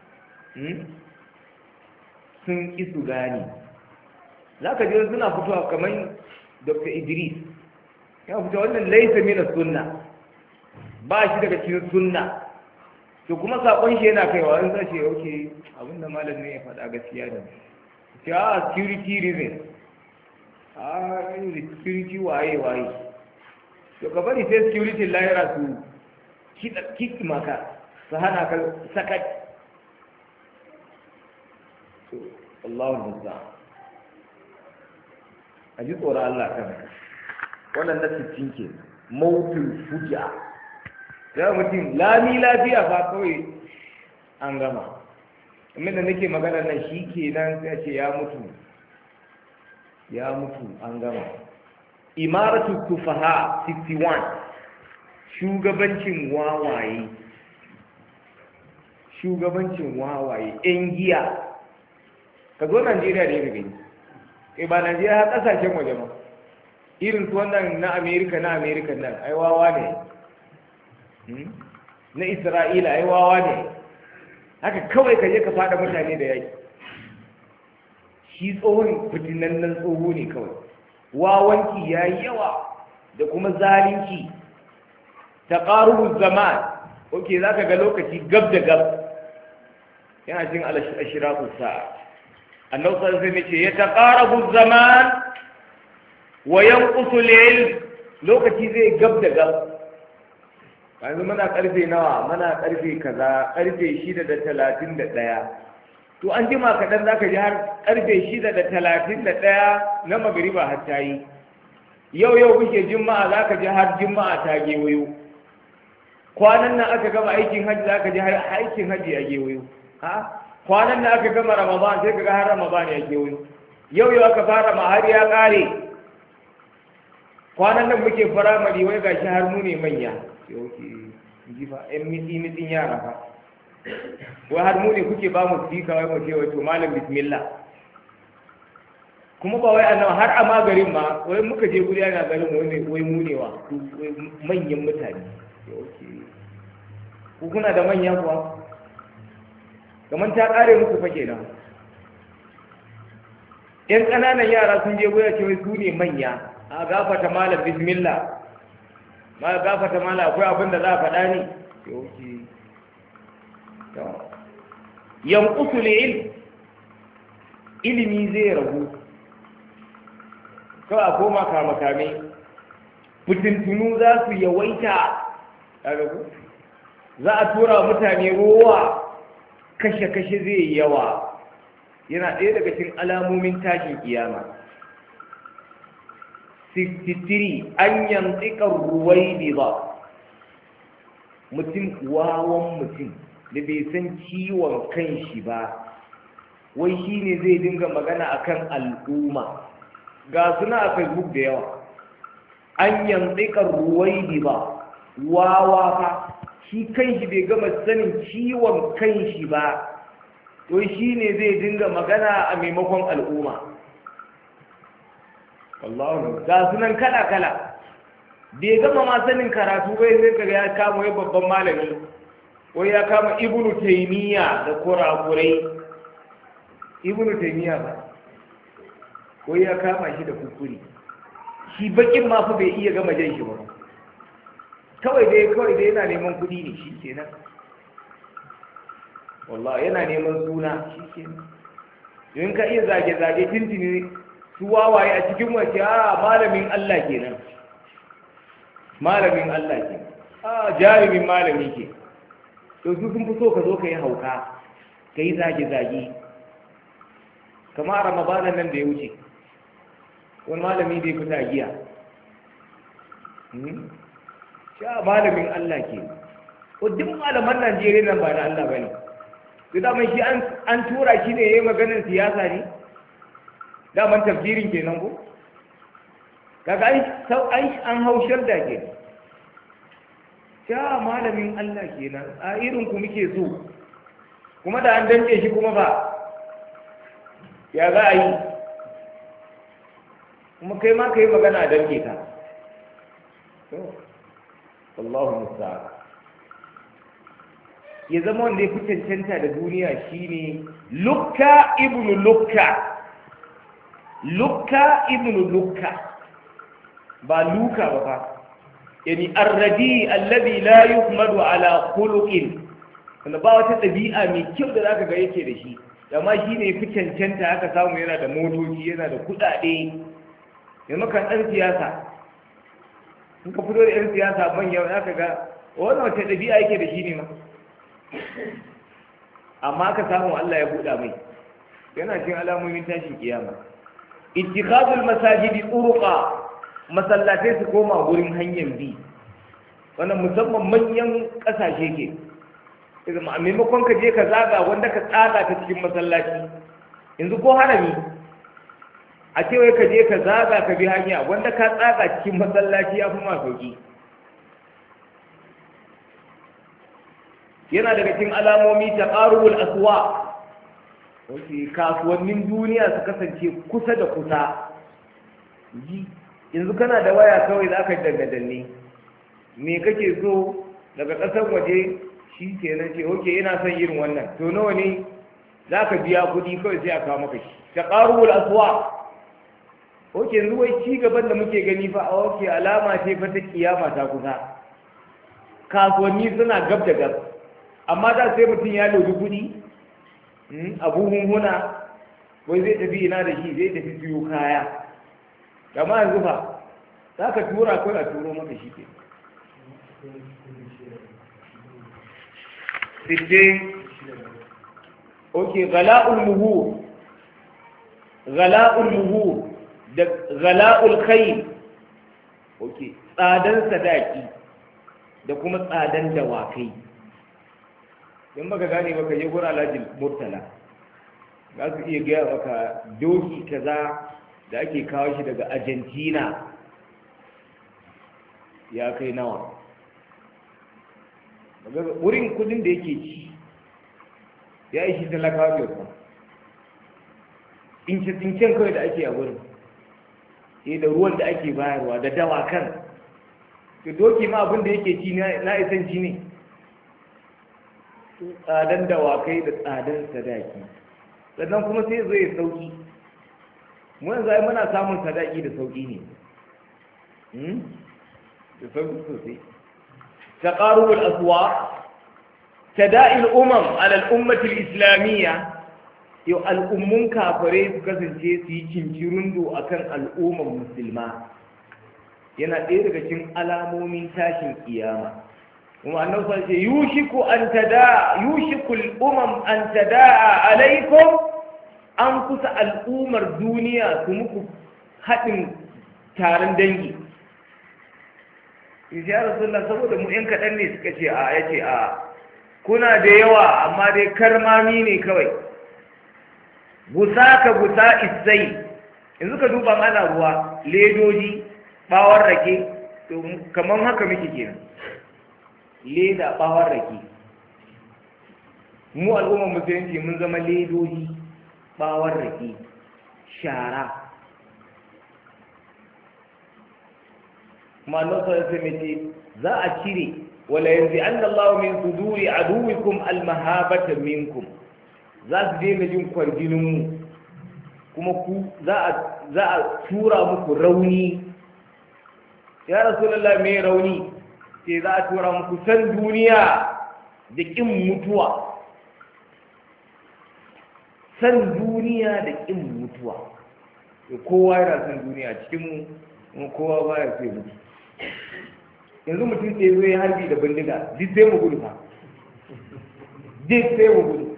Speaker 2: sun ki su gane. za ka je suna fitowa kamar Dr. Idris ya fito wannan laisa mina sunna, ba shi daga cikin sunna, to kuma sakon shi yana kaiwa in sace yauke abinda malam ne ya faɗa gaskiya da ce a security reason a security waye to ka bari sai security lahira su kiɗi maka su hana ka sakat. to Allahu musa a ji tsoron Allah kan wannan na 60 ke mautul fuja ya mutum lami lafiya ba kawai an gama. amma da nake magana nan shi ke nan sai ce ya mutu an gama. imaratu tufaha 61 shugabancin wawaye yan giya. ka zo Najeriya da ya ba Najeriya har kasashen waje ma irin su wannan na Amerika nan ai wawa ne, na Isra'ila ai wawa ne, haka kawai ka je ka fada mutane da yaki. shi tsohon fitinannen tsoho ne kawai, wawanki ya yi yawa da kuma zalunci. taqarubuz zaman oke za ka ga lokaci gab da gab yana cin ashiraqus sa'a. annabi sallallahu alaihi wasallam ce ya taqarabuz zaman wa yanqusu al-ilm, lokaci zai gab da gab. yanzu muna karfe nawa? muna karfe kaza, karfe 6:31. to an jima kaɗan za ka ji har karfe 6:31 na magariba har ta yi. yau muke juma'a za ka ji har juma'a ta gewayo. kwanan nan aka gama aikin hajji za ka ji har aikin hajji ya gewayo. kwanan nan aka gama ramadan sai ka ga har ramadan ya gewayo. yau aka fara ma har ya ƙare. kwanan nan muke firamare wai gashi har mu ne manya. yau ke jifa ɗan mitsin yara fa. wai har mu ne kuke ba mu sika wai mu ce wato malam bismillah. kuma ba wai annabi har a magarin ma wai muka je guri ana garin wai mu ne wa manyan mutane. ku kuna da manya kuwa kamar ta ƙare muku fa kenan. yan ƙananan yara sun je goya ce wai su ne manya. a gafata malam bismillah, ma gafata malam akwai abin da za a faɗa ne. yanqusu ilm, ilimi zai ragu. kawai a koma kame fitintunu za su yawaita. za a tura mutane ruwa, kashe-kashe zai yawa. yana ɗaya daga cikin alamomin tashin kiyama. 63 an yantikar ruwaidi ba, mutum wawan mutum da bai san ciwon kan shi ba, wai shi ne zai dinga magana akan al'umma. ga suna a Facebook da yawa. an yantikar ruwaidi ba, wawa fa shi kan shi bai gama sanin ciwon kan shi ba, to shi ne zai dinga magana a maimakon al'umma. Allahu ga sunan kala bai gama ma sanin karatu bai sai kaga ya kama wai babban malami, wai ya kama Ibnu Taymiya da kurakurai. Ibnu Taymiya ba wai ya kama shi da kukuri. shi bakin ma fa bai iya gama jan shi ba. kawai dai yana neman kuɗi ne shi kenan. wallahi yana neman suna shi kenan. in ka iya zage tintini su wawaye a cikin wace malamin Allah kenan. malamin Allah ke jarumin malami ke. to su sun fi so ka zo ka yi hauka, ka yi zage kamar ramadanan nan da ya wuce wani malami da ya fita giya. malamin Allah ke. duk malaman Najeriya nan ba na Allah ba ne. su daman shi an tura shi ne ya yi maganin siyasa ne. daman tafsirin kenan ko kaga an haushar da ke. malamin Allah kenan a irin ku muke so. kuma da an danke shi kuma ba ya za a yi. kuma kai ma ka yi magana a danke ka. Allahu musta'an. ya zama wanda ya fi cancanta da duniya shine Lukka ibn Lukka. Lukka ibn Lukka ba Luka ba fa, yani arradi alladhi la yuhmadu ala khuluqin, wanda ba wata ɗabi'a mai kyau da zaka ga yake da shi, amma shi ne fi cancanta aka samu yana da motoci, yana da kuɗaɗe. Yanzu kan ɗan siyasa, in ka fito da ɗan siyasa manyan zaka ga wannan wata ɗabi'a yake da shi ne ma, amma ka samu Allah ya buɗa mai, yana cin alamomin tashin kiyama. Ittikhadul masajidi turuqa, masallatai su koma wurin hanyar bi, wannan musamman manyan ƙasashe ke. A maimakon ka je ka zaga wanda ka tsaga ta cikin masallaci, yanzu ko harami a cewa ka je ka zaga ka bi hanya wanda ka tsaga cikin masallaci ya fi ma sauki. Yana daga cikin alamomi ta ƙarubul aswa, wasu kasuwannin duniya su kasance kusa da kusa. Yanzu kana da waya kawai za ka danne me kake so daga ƙasar waje, shi ke nan ce oke ina son irin wannan, to nawa ne za ka biya kuɗi kawai sai a kawo maka shi. Ta ƙarubul aswa, oke yanzu wai ci gaban da muke gani fa, oke alama ce fa ta kiyama ta kusa. Kasuwanni suna gab da gab, amma da sai mutum ya lodi kuɗi a buhunhuna, wai zai tafi ina da shi, zai tafi siyo kaya. Amma yanzu fa za ka tura kawai a turo maka shi ke. Sitte, ok, gala'ul muhur da gala'ul kai, ok, tsadan sadaki da kuma tsadan dawakai. In baka gane baka je gura Alhaji Murtala, za su iya gaya maka doki kaza da ake kawo shi daga Argentina ya kai nawa. Wurin kudin da yake ci ya yi shi talakawa mai kuma tsince-tsincen kawai da ake a wurin, da ruwan da ake bayarwa da dawakan. To doki ma abin da yake ci na isan ci ne, tsadan dawakai da tsadan sadaki, sannan kuma sai zai sauki. Mu yanzu ai muna samun sadaki da sauki ne, da sauki sosai. تقارب الأسواق تداعي الأمم على الأمة الإسلامية. يو الأمم كافرين كسن جيسي كنجرندو أكن الأمم المسلمة. yana ɗaya daga cikin alamomin tashin kiyama. Kuma annabi sallallahu alaihi wasallam yushiku al-umam an tadaa alaikum, an kusa al'ummar duniya su muku haɗin taron dangi. Ya Rasulullah, saboda mu ‘yan kaɗan ne suka ce a, ya ce a, kuna da yawa amma dai karmami ne kawai, gusa ka gusa isai. Yanzu ka duba ana ruwa, ledoji, ɓawar rake, to kamar haka muke kenan. Leda ɓawar rake. Mu al'ummar musulunci mun zama ledoji, ɓawar rake, shara. ma'anar sa sai mace za a cire wala yanzu an Allah min suduri aduwikum almahabata minkum, za su daina jin kwarjinin mu, kuma ku za a tura muku rauni. Ya Rasulullah, me rauni? sai za a tura muku san duniya da kin mutuwa, san duniya da kin mutuwa. Kowa yana san duniya cikin mu, kowa baya sai mutu. Yanzu mutum sai zo ya harbi da bindiga, duk sai mu gudu fa, duk sai mu gudu.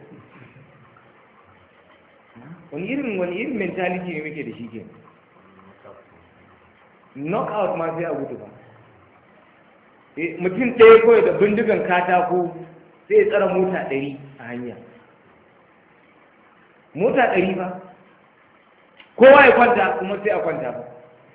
Speaker 2: wani irin mentality ne muke da shi ke? Knockout ma sai a gudu ba. Mutum ɗaya kawai da bindigan katako sai ya tsara mota 100 a hanya, mota 100 ba, kowa ya kwanta kuma sai a kwanta ba.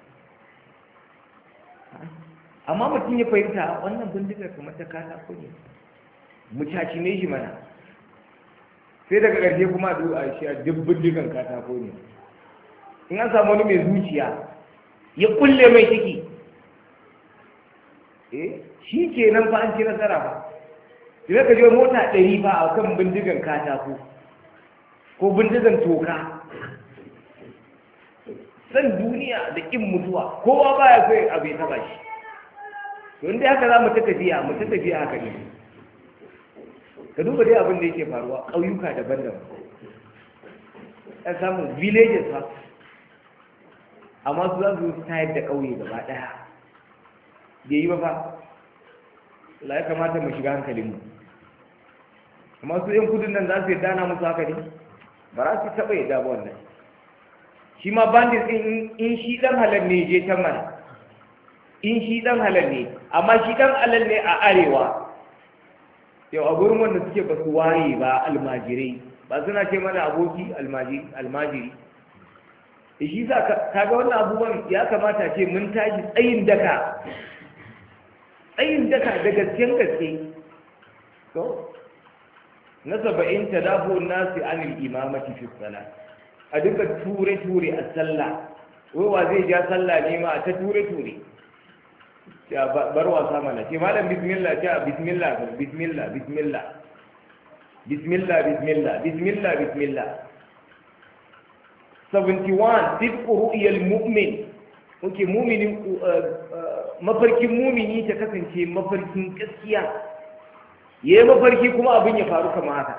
Speaker 2: Amma mutum ya fahimta wannan bindigar kamar ta katako ne, mu caci ne shi mana, sai daga ƙarshe kuma a shi a duk bindigan katako ne. In an samu wani mai zuciya ya kulle mai ciki, shi ke nan fa an ci nasara ba. sai ka je mota 100 fa a kan bindigan katako ko bindigan toka. San duniya da kin mutuwa kowa baya so abu ya taba shi. To inda haka za mu ta tafiya haka ne. Ka duba dai abin da yake faruwa ƙauyuka daban-daban. An samu villages fa amma su za su tayar da ƙauye gaba ɗaya. Bai yi ba fa. Allah ya kamata mu shiga hankalinmu. Amma su ‘yan kudin nan za su yarda na musu haka ne? Ba za su taɓa yarda ba wannan. Shi ma bandit ɗin in shi ɗan halal ne je can mana. In shi ɗan halal ne, amma shi ɗan halal ne a arewa. Yau a gurin wanda suke ba su waye ba almajirai, ba suna ce mana aboki almajiri. Da shi sa kaga wannan abubuwan ya kamata ce mun tashi tsayin daka da gaskiyar gaske. So, na 70 tadafu nasi anil imamati fi salat. A duka ture a sallah. Wai wa zai ja sallah ne ma ta ture. Ya bar wasa mana. Ce malam bismillah, ce bismillah. 71 sidqu ru'yal mu'min. Okay, mu'minin mafarkin mumini ta kasance mafarkin gaskiya. Yayi mafarki kuma abin ya faru kamar haka.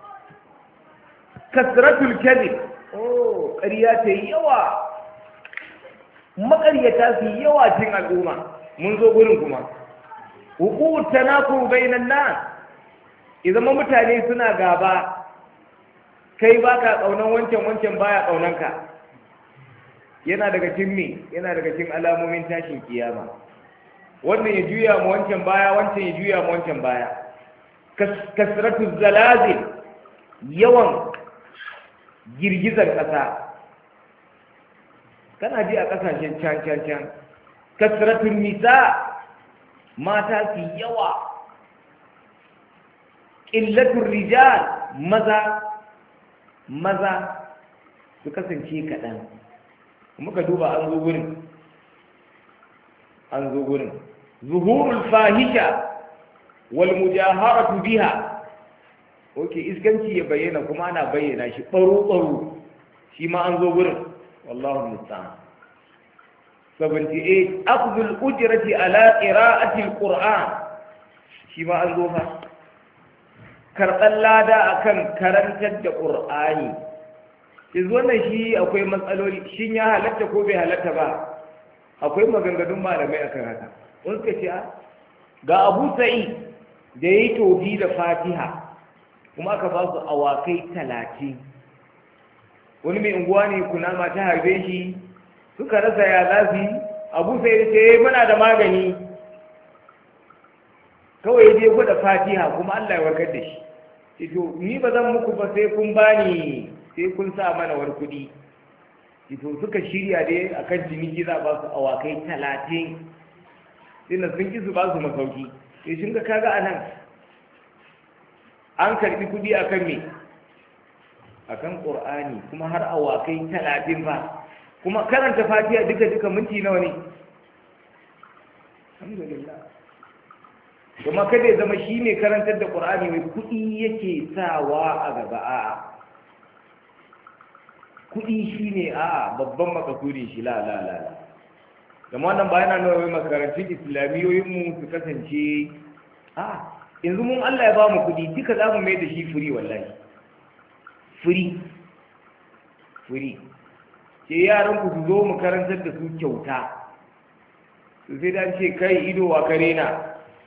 Speaker 2: Kasratul kadhib. Ƙarya ta yi yawa. Maƙaryata su yi yawa cikin al'umma. Mun zo gurin kuma. Huququt tanaqub bainan nas. Idan mutane suna gaba, kai baka kaunan wancan baya kaunanka. Yana daga cikin alamomin tashin kiyama. Wannan ya juya mu wancan baya, wancan ya juya mu wancan baya. Kasratu zalazil, yawan girgizar ƙasa. Kana ji a ƙasashen can. Kasratun nisa, mata su yawa. Ƙillatun rijal, maza su kasance kaɗan. Muka duba an zo gurin. Zuhurul fahisha wal mujaharatu biha. Oke, iskanci ya bayyana kuma ana bayyana shi ɓaro shi ma an zo gurin. Wallahu musta'an. 78 akhdhul ujrati ala qira'ati alquran. Shi ma an zo fa. Karɓar lada akan karantar da Qur'ani. Yanzu wannan shi akwai matsaloli, shin ya halatta ko bai halatta ba? Akwai maganganun malamai akan haka. Wani suka ce ga Abu Sa'id da yayi tobi da Fatiha kuma aka ba su awakai 30. Wani mai unguwa ne kunama ta harbe shi suka rasa ya zafi. Abu Sa'id ce muna da magani. Kawai je gwada Fatiha kuma Allah ya warkar da shi. To ni ba zan muku ba sai kun bani, sai kun sa mana wani kuɗi. To suka shirya dai akan jiniki za ba su awakai 30. Sai sun ki su ba su masauki. Sai shin ga kaga anan an karbi kuɗi akan me? Akan Qur'ani kuma har awakai 30 ba. Kuma karanta Fatiha duka minti nawa ne? Alhamdulillah. Kuma kada ya zama shi ne karantar da Qur'ani mai kuɗi yake sawa a gaba a'a. Kuɗi shi ne a'a babban makasurin shi la. Kuma wannan ba yana nuna wai makarantun islamiyoyinmu su kasance yanzu mun Allah ya ba mu kuɗi duka za mu mai da shi free wallahi. Free. Ke yaran ku su zo mu karantar da su kyauta. Su sai da ce kai ido wa kare na.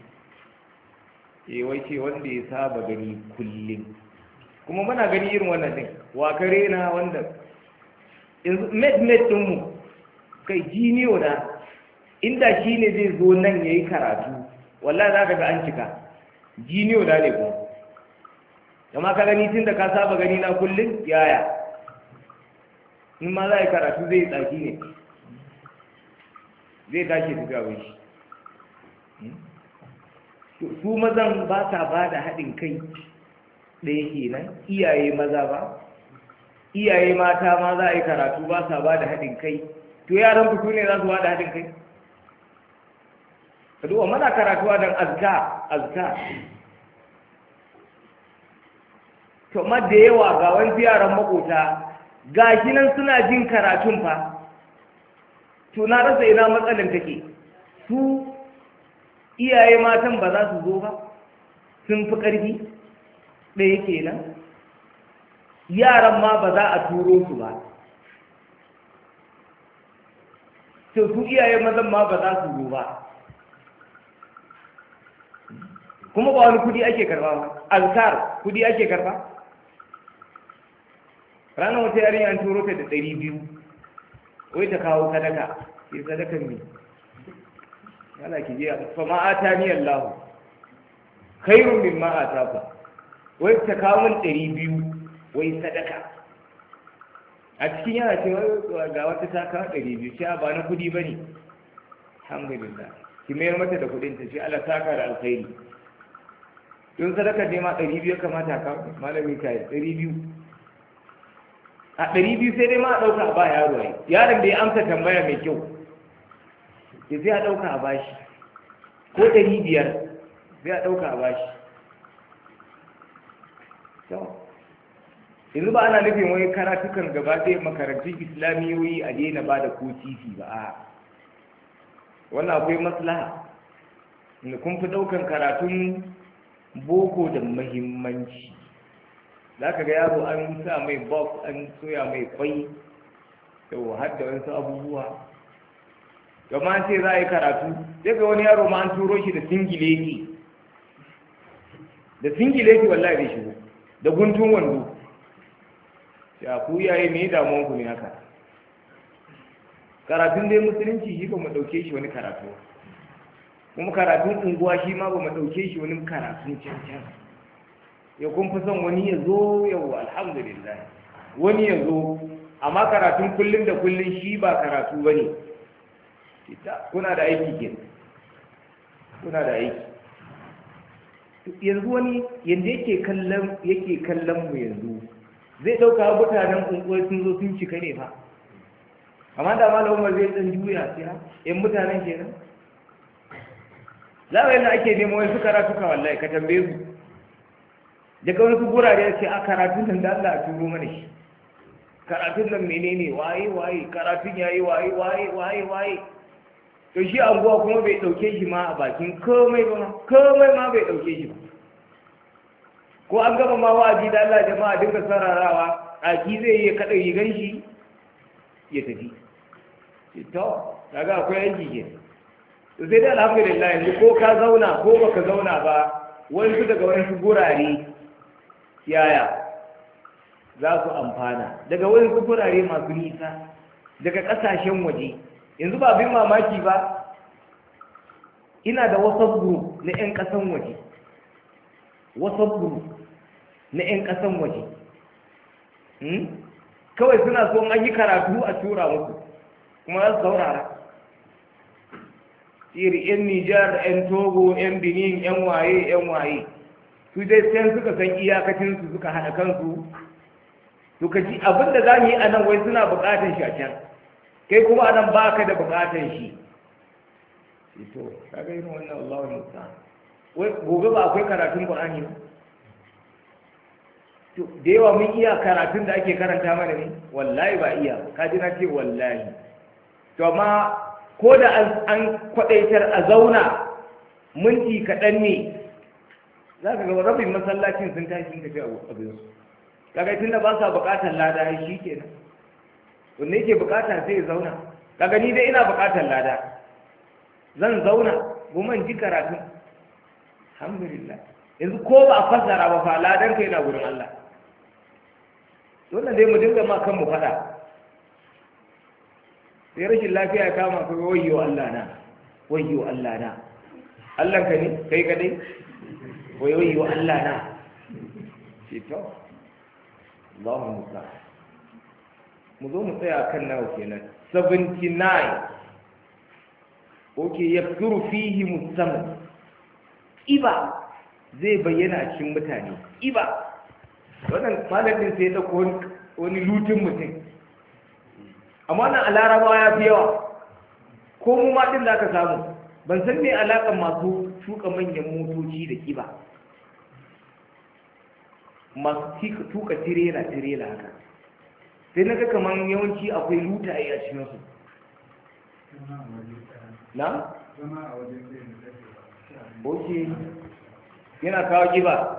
Speaker 2: Wai ce wanda ya saba gani kullum. Kuma muna gani irin wannan din. Wa kare na wanda yanzu med ɗinmu kai jiniyo na inda shi ne zai zo nan ya yi karatu wallahi za ka ga an cika jiniyo na ne kuma. Kama ka gani tun da ka saba gani na kullum yaya in ma za a yi karatu zai yi tsaki ne zai tashi su gawo shi. Su mazan ba sa ba da haɗin kai ɗaya kenan iyaye maza ba, iyaye mata ma za a yi karatu ba sa ba da haɗin kai. To yaran ku ne za su ba da haɗin kai? Ka duba mana karatuwa don azkar to amma da yawa ga wani yaran makota ga shi nan suna jin karatun fa to na rasa ina matsalar take su iyaye matan ba za su zo ba sun fi ƙarfi ɗaya kenan yaran ma ba za a turo su ba to su iyaye mazan ma ba za su zo ba kuma ba wani kudi ake karba ba azkar kudi ake karba ranar wata yarinya an turo ta da 200 wai ta kawo sadaka ke sadakan ne yana ki je fa ma atani Allah khairun mimma ataku wai ta kawo min 200 wai sadaka a cikin yana ce ga wata ta kawo 200 sai ba na kudi bane alhamdulillah ki mayar mata da kudin ta ce Allah saka da alkhairi don sadaka ne ma 200 kamata ka malami kai 200 a 200 sai dai ma a dauka a ba yaro ai yaron da ya amsa tambaya mai kyau ke sai a dauka a bashi ko 500 sai a dauka a bashi to yanzu ba ana nufin wai karatukan gaba ɗaya makarantun islamiyoyi a daina ba da ko titi ba a wannan akwai maslaha inda kun fi ɗaukan karatun boko da mahimmanci za ka ga yaro an sa mai box an soya mai kwai yau har da wasu abubuwa gama an ce za a yi karatu sai ga wani yaro ma an turo shi da singileti wallahi da shigo da guntun wando ya ku yayi me damuwan ku ne haka karatun dai musulunci shi ba mu dauke shi wani karatu kuma karatun unguwa shi ma ba mu dauke shi wani karatun cancan ya kun fi son wani ya zo yau alhamdulillah wani ya zo amma karatun kullum da kullum shi ba karatu ba ne kuna da aiki ke kuna da aiki yanzu wani yadda yake kallon mu yanzu zai ɗauka mutanen unguwar sun zo sun cika ne fa amma da malamar zai ɗan juya sai yan mutanen kenan za a yana ake nemo wasu karatuka wallahi ka tambaye su daga wani su gurare ya ce a karatun nan da Allah a turo mana shi karatun nan menene waye karatun yayi waye to shi anguwa kuma bai dauke shi ma a bakin komai ma bai dauke shi ba ko an gama ma wa'azi da Allah jama'a dinga sararawa aki zai yi kada rigan shi ya tafi to kaga akwai aiki ke to sai dai alhamdulillah yanzu ko ka zauna ko baka zauna ba wani daga wani gurare yaya za su amfana daga wani gurare masu nisa daga kasashen waje yanzu ba bin mamaki ba ina da WhatsApp group na 'yan kasan waje WhatsApp group na 'yan kasan waje kawai suna so an yi karatu a tura musu kuma za su saurara iri 'yan Nijar 'yan Togo 'yan Benin 'yan waye su dai sai suka san iyakacinsu suka haɗa kansu to ka ji abin da za mu yi a nan wai suna buƙatar shi a can kai kuma a nan ba ka da buƙatar shi to kaga irin wannan Allahu musta'an wai gobe ba akwai karatun Qur'ani ba to da yawa mun iya karatun da ake karanta mana ne wallahi ba iya ka ji na ce wallahi to amma ko da an kwadaitar a zauna minti kaɗan ne za ka ga rabin masallacin sun tashi ka ce abin su kaga tun da ba sa buƙatar lada shi kenan wanda yake buƙata sai ya zauna kaga ni dai ina buƙatar lada zan zauna kuma in ji karatun alhamdulillah yanzu ko ba a fassara ba fa ladan kai na gurin Allah dole dai mu dinga ma kanmu faɗa sai rashin lafiya ya kama ka wayyo Allah na Allah ka ne kai kadai wayyo Allah na shi to Allahu musta'an mu zo mu tsaya kan nawa kenan 79 yafturu fihi musamman iba zai bayyana a cikin mutane iba wannan malamin sai ta wani lutun mutum amma nan a larabawa ya fi yawa ko mu ma din da aka samu ban san me alaƙar masu shuka manyan motoci da kiba masu tuka tirela haka sai na ga kamar yawanci akwai lutaye a cikinsu na? ok yana kawo giba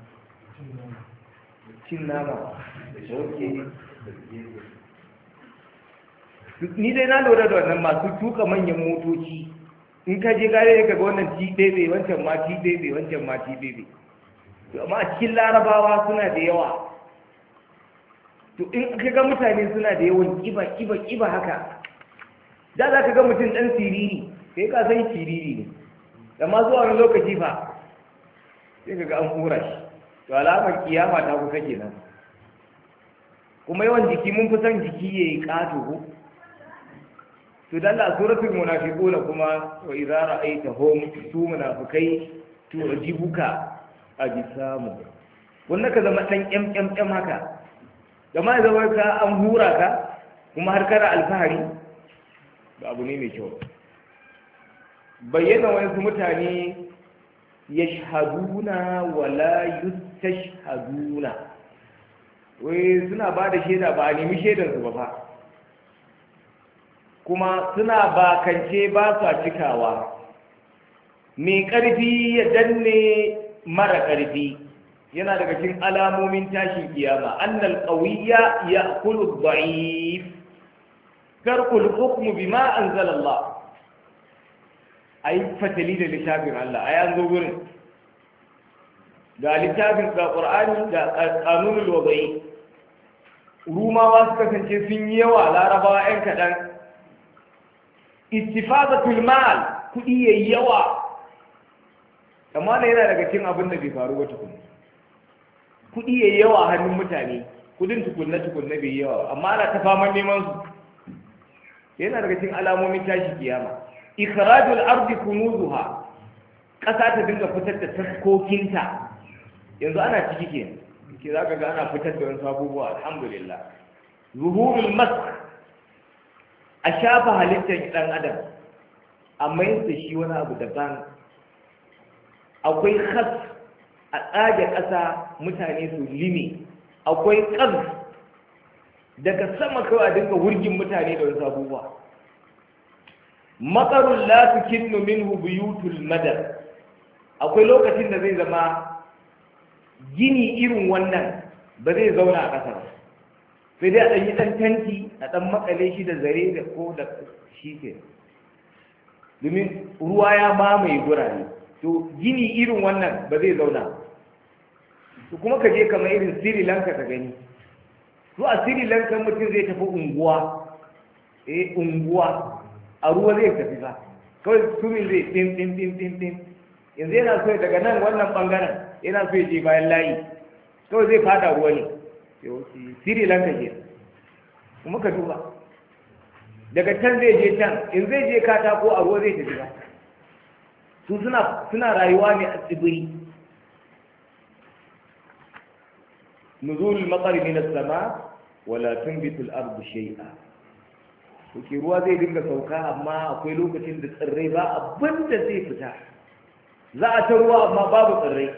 Speaker 2: cin nama ok ni dai na lura da wannan masu tuka manyan motoci in ka je gare ka ga wannan ti wancan ma ti wancan ma ti amma a cikin larabawa suna da yawa to in ka ga mutane suna da yawan kiba haka da za ka ga mutum ɗan siriri sai ka san siriri ne amma zuwa wani lokaci fa sai ka ga an hura shi to alamar kiyama ta kusa kenan kuma yawan jiki mun fi son jiki ya yi ƙato ko to dalla suratul munafiquna kuma wa idza ra'aytahum su munafikai to ajibuka ajisamu wannan ka zama dan kyam haka gama ya zama ka an hura ka kuma har kana alfahari ba abu ne mai kyau bayyana wasu mutane yashhaduna wala yustashhaduna wai suna ba da shaida ba a nemi shaidar su ba fa kuma suna bakance ba sa cikawa mai ƙarfi ya danne mara ƙarfi yana daga cikin alamomin tashin kiyama annal qawiyya ya'kulu ad-da'if tarkul hukmu bima anzala Allah ai fatali da littafin Allah ai an zo gurin ga littafin ga Qur'ani da qanunul wada'i rumawa suka kasance sun yi yawa larabawa ƴan kaɗan istifadatul mal kudi yayi yawa amma ne yana daga cikin abin da bai faru ba tukun kudi yayi yawa a hannun mutane kudin tukunna bai yawa amma ana ta faman neman su yana daga cikin alamomin tashi kiyama ikhrajul ardi kunuzuha kasa ta dinga fitar da taskokinta yanzu ana ciki ke zaka ga ana fitar da wasu abubuwa alhamdulillah zuhurul mask a shafa halittar ɗan adam a mayar da shi wani abu daban akwai khas a tsage ƙasa mutane su lime akwai ƙaz daga sama kawai a dinga wurgin mutane da wasu abubuwa matsarun la tukinnu minhu buyutul madar akwai lokacin da zai zama gini irin wannan ba zai zauna a ƙasa ba sai dai a ɗan yi ɗan tanti a ɗan makale shi da zare da ko da shi ke domin ruwa ya mamaye gurare to gini irin wannan ba zai zauna to kuma ka je kamar irin Sri Lanka ka gani to a Sri Lanka mutum zai tafi unguwa unguwa a ruwa zai tafi ba kawai sumin zai tim yanzu yana so daga nan wannan bangaren yana so ya je bayan layi kawai zai fada ruwa ne Sri Lanka ke kuma ka duba daga can zai je can in zai je katako a ruwa zai tafi ba su suna rayuwa ne a tsibiri nuzul matsari min as-sama wala tunbitu al-ardu shay'a kuke ruwa zai dinga sauka amma akwai lokacin da tsirrai ba abin da zai fita za a ta ruwa amma babu tsirrai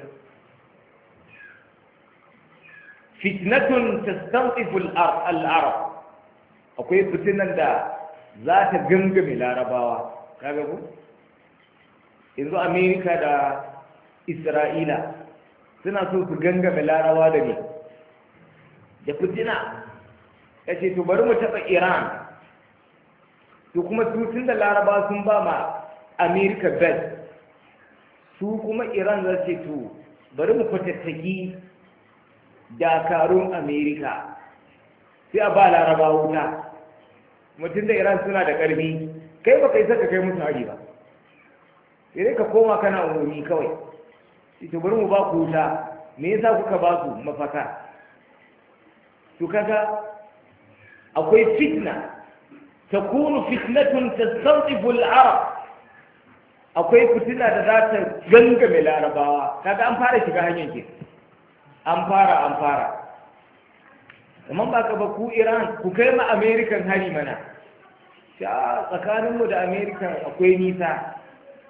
Speaker 2: fitnatun tastanqifu al-arab akwai fitinan da za ta gangame larabawa kaga ko yanzu Amerika da Isra'ila suna so su gangame larabawa da ne da fitina yace to bari mu taɓa Iran to kuma su tun da larabawa sun ba ma Amerika best su kuma Iran za ce to bari mu fatattaki dakarun Amerika sai a ba larabawa wuta mutum da Iran suna da ƙarfi kai ba kai saka kai musu hari ba sai ka koma kana umarni kawai ita bari mu ba ku wuta me yasa kuka ba su mafaka to kaga akwai fitna takunu fitnatun tastanqifu al-arab akwai fitina da za ta gangame larabawa kaga an fara shiga hanyar ke an fara amma ba ka ba ku Iran ku kai ma American hari mana sha tsakaninmu da American akwai nisa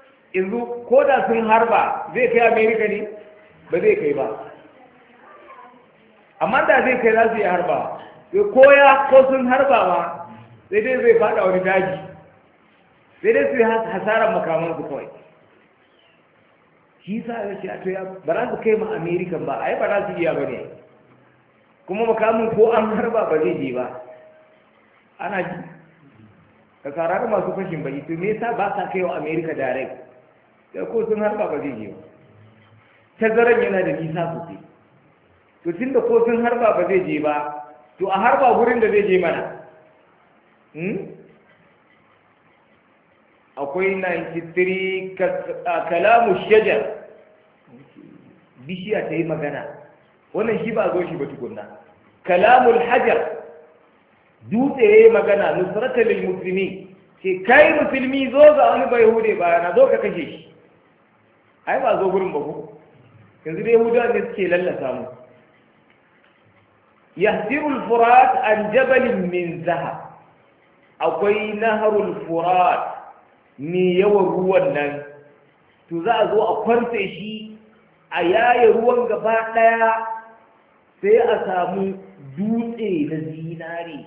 Speaker 2: yanzu ko da sun harba zai kai America ne ba zai kai ba amma da zai kai za su yi harba ko sun harba ma sai dai zai fada wani daji sai dai su yi hasarar makamansu kawai. shi sa ya ce a to ya ba za su kai ma amerikan ba ai ba za su iya ba ne, kuma makamin ko an harba ba zai je ba. ana ji ka saurari masu fashin baki to me yasa ba sa kai wa amerika direct, sai ko sun harba ba zai je ba. tazaran yana da nisa sosai, to tun da ko sun harba ba zai je ba, to a harba gurin da zai je mana. akwai 93 kalamu shajar, bishiya ta yi magana, wannan shi ba zo shi ba tukunna. kalamul hajar, dutse ya yi magana, nusratan lil muslimi, ce kai musulmi zo ga wani bai hude bayana zo ka kashe shi. ai ba zo gurin ba ku, yanzu dai yahudawa ne suke lallasa mu. yahdirul furat an jabalin min zahab, akwai naharul furat ne yawan ruwan nan, to za a zo a kwance shi a yaye ruwan gaba ɗaya sai a samu dutse na zinare.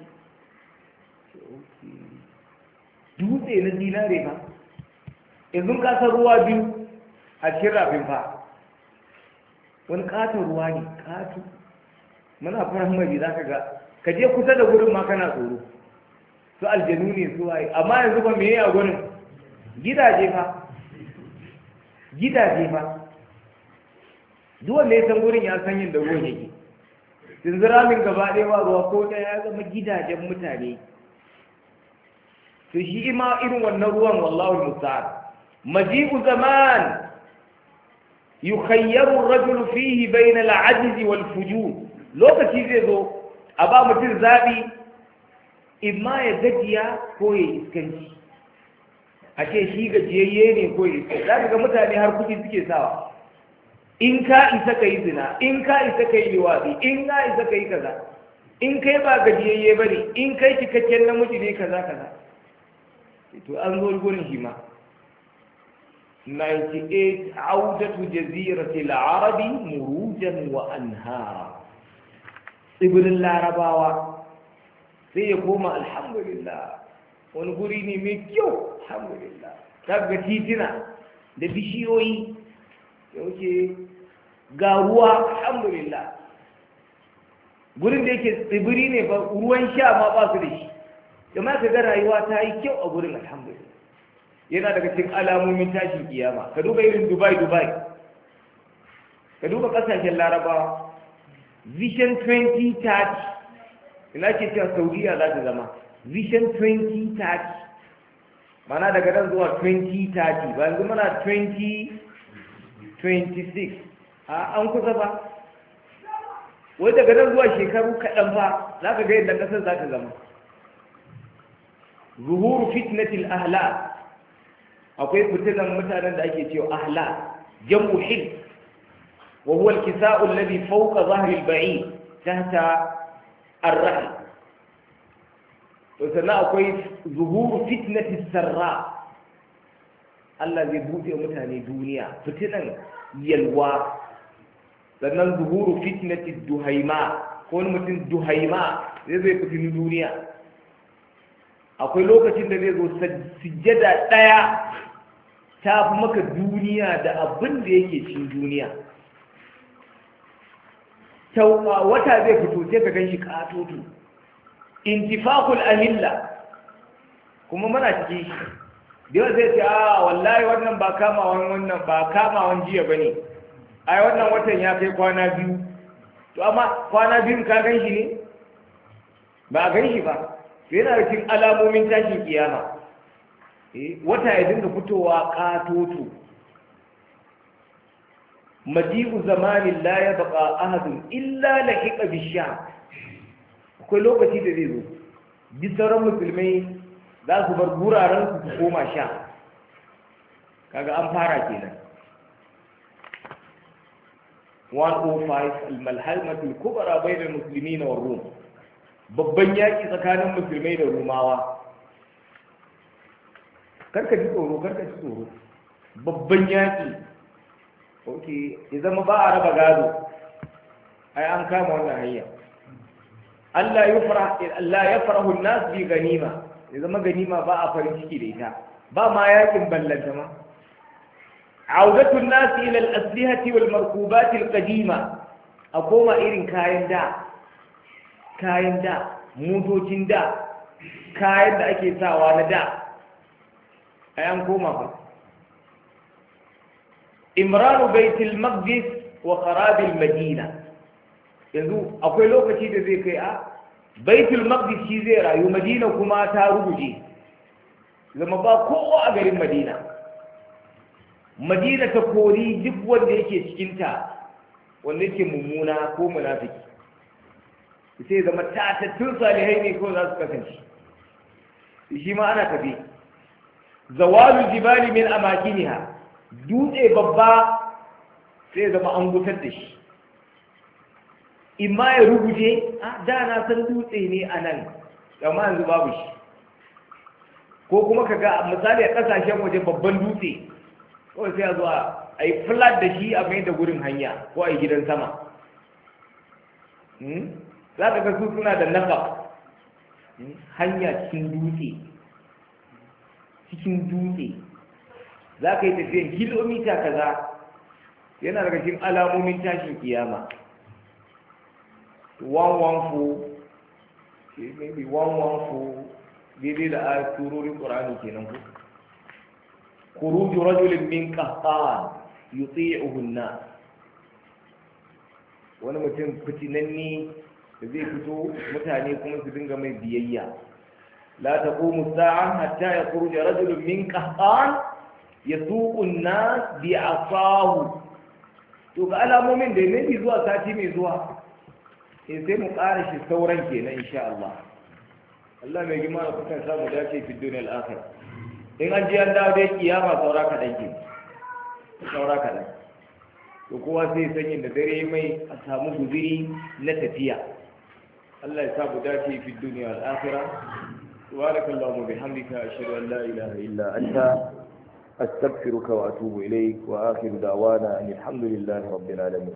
Speaker 2: dutse na zinare ba, yanzu kasar ruwa biyu a cikin rafin fa, wani katon ruwa ne kato, muna firamare za ka ga ka je kusa da gurin ma kana tsoro, su aljanu ne su waye, amma yanzu ba me a gurin gidaje fa duk wanda ya san gurin ya san yin da ruwan yake. yanzu ramin gaba ɗaya ba ruwa ko ɗaya ya zama gidajen mutane. to shi ima irin wannan ruwan wallahu musta'an. maji'u zaman yukhayyaru ar-rajulu fihi bayna al-'ajzi wal-fujur, lokaci zai zo a ba mutum zaɓi, imma ya gajiya ko ya iskanci. a ce shi gajiyayye ne ko ya iskanci. za ka ga mutane har kuɗi suke sawa, in ka isa ka yi zina, in ka isa ka yi liwaɗi, in ka isa ka yi kaza, in kai ba gajiyayye ba ne, in kai cikakken namiji ne kaza kaza. to an zo gurin shi ma 98 audatu jaziratil arabi murujan wa anhara, tsibirin larabawa sai ya koma alhamdulillah wani guri ne mai kyau, alhamdulillah ta ga titina da bishiyoyi yauke ga ruwa, alhamdulillah gurin da yake tsibiri ne ba ruwan sha ma ba su da shi, jama'a ka ga rayuwa ta yi kyau a gurin alhamdulillah. yana daga cikin alamomin tashin kiyama. ka duba irin dubai ka duba kasashen larabawa, vision 2030 ina ce cewa saudiya za ta zama vision 2030, mana daga nan zuwa 2030 ba yanzu mana 2026 an kusa ba, wai daga nan zuwa shekaru kaɗan fa za ka ga yadda ƙasar za ta zama. zuhuru fitnatil ahla, akwai fitinan mutanen da ake cewa ahla, jam'u hil, wa huwa al-kisa'u alladhi fawqa dhahri al-ba'id tahta ar-rahl. to sannan akwai zuhuru fitnatis sarra, Allah zai buɗe mutane duniya, fitinan yalwa. sannan zuhuru fitnatis duhaima, ko wani mutum duhaima zai fitini duniya. akwai lokacin da zai zo sujjada ɗaya ta fi maka duniya da abin da yake cin duniya. wata zai fito sai ka gan shi katoto, intifakul ahilla, kuma muna ciki da yawa zai ce wallahi wannan ba kamawan jiya ba ne, ai wannan watan ya kai kwana biyu. to amma kwana biyun ka gan shi ne ba a gan shi ba. yana da cikin alamomin tashin kiyama, wata ya dinga fitowa katoto. maji'u zamanin la ya baka ahadun illa lahiqa bisha, akwai lokaci da zai zo duk sauran musulmai za su bar guraren su koma sha, kaga an fara kenan. 105 al-malhamatul kubra bainal muslimin war rum, babban yaƙi tsakanin musulmai da rumawa. karka ji tsoro, babban yaƙi. ok, ya zama ba a raba gado, ai an kama wannan hanya Allah ya farahu nas bi ganima ya zama ganima ba a farin ciki da ita ba ma yakin ballanta ma عودة الناس إلى الأسلحة والمركوبات القديمة أقوم إيرين kayan da motocin da kayan da ake sawa na da ai an koma ba imranu baitul maqdis wa kharabil madina yanzu akwai lokaci da zai kai a baitul maqdis shi zai rayu madina kuma ta ruguje zama ba kowa a garin madina madina ta kori duk wanda yake cikinta wanda yake mummuna ko munafiki sai zama tatattun salihai ne ko za su kasance shi ma ana tafi zawalul jibali min amakiniha dutse babba sai zama an gutar da shi imma ya ruguje da na san dutse ne a nan amma yanzu babu shi ko kuma ka ga misali a kasashen waje babban dutse kawai sai a zo a yi flat da shi a mai da gurin hanya ko a yi gidan sama za ka ga su suna da nafa hanya cikin dutse za ka yi tafiyan kilomita kaza yana daga cikin alamomin tashin kiyama 114 maybe 114 daidai da a turorin ƙorani kenan ku خروج رجل من قهطان يطيعه الناس wani mutum fitinanne da zai fito mutane kuma su dinga mai biyayya la taqumu sa'a hatta yakhruja rajulun min qahtan yasuqu an-nas bi'asahu to ga alamomin da ne zuwa sati mai zuwa sai mu ƙara shi sauran kenan insha Allah Allah mai gima da kuka samu dace fi duniyar akhirah in an ji an dawo dai kiyama saura kaɗan ke saura kaɗan to kowa sai sanyin da dare mai a samu guziri na tafiya Allah ya sa mu dace fi duniya wal akhirah subhanakallahumma bihamdika ashhadu an la ilaha illa anta astaghfiruka wa atubu ilayk wa akhiru da'wana alhamdulillahi rabbil alamin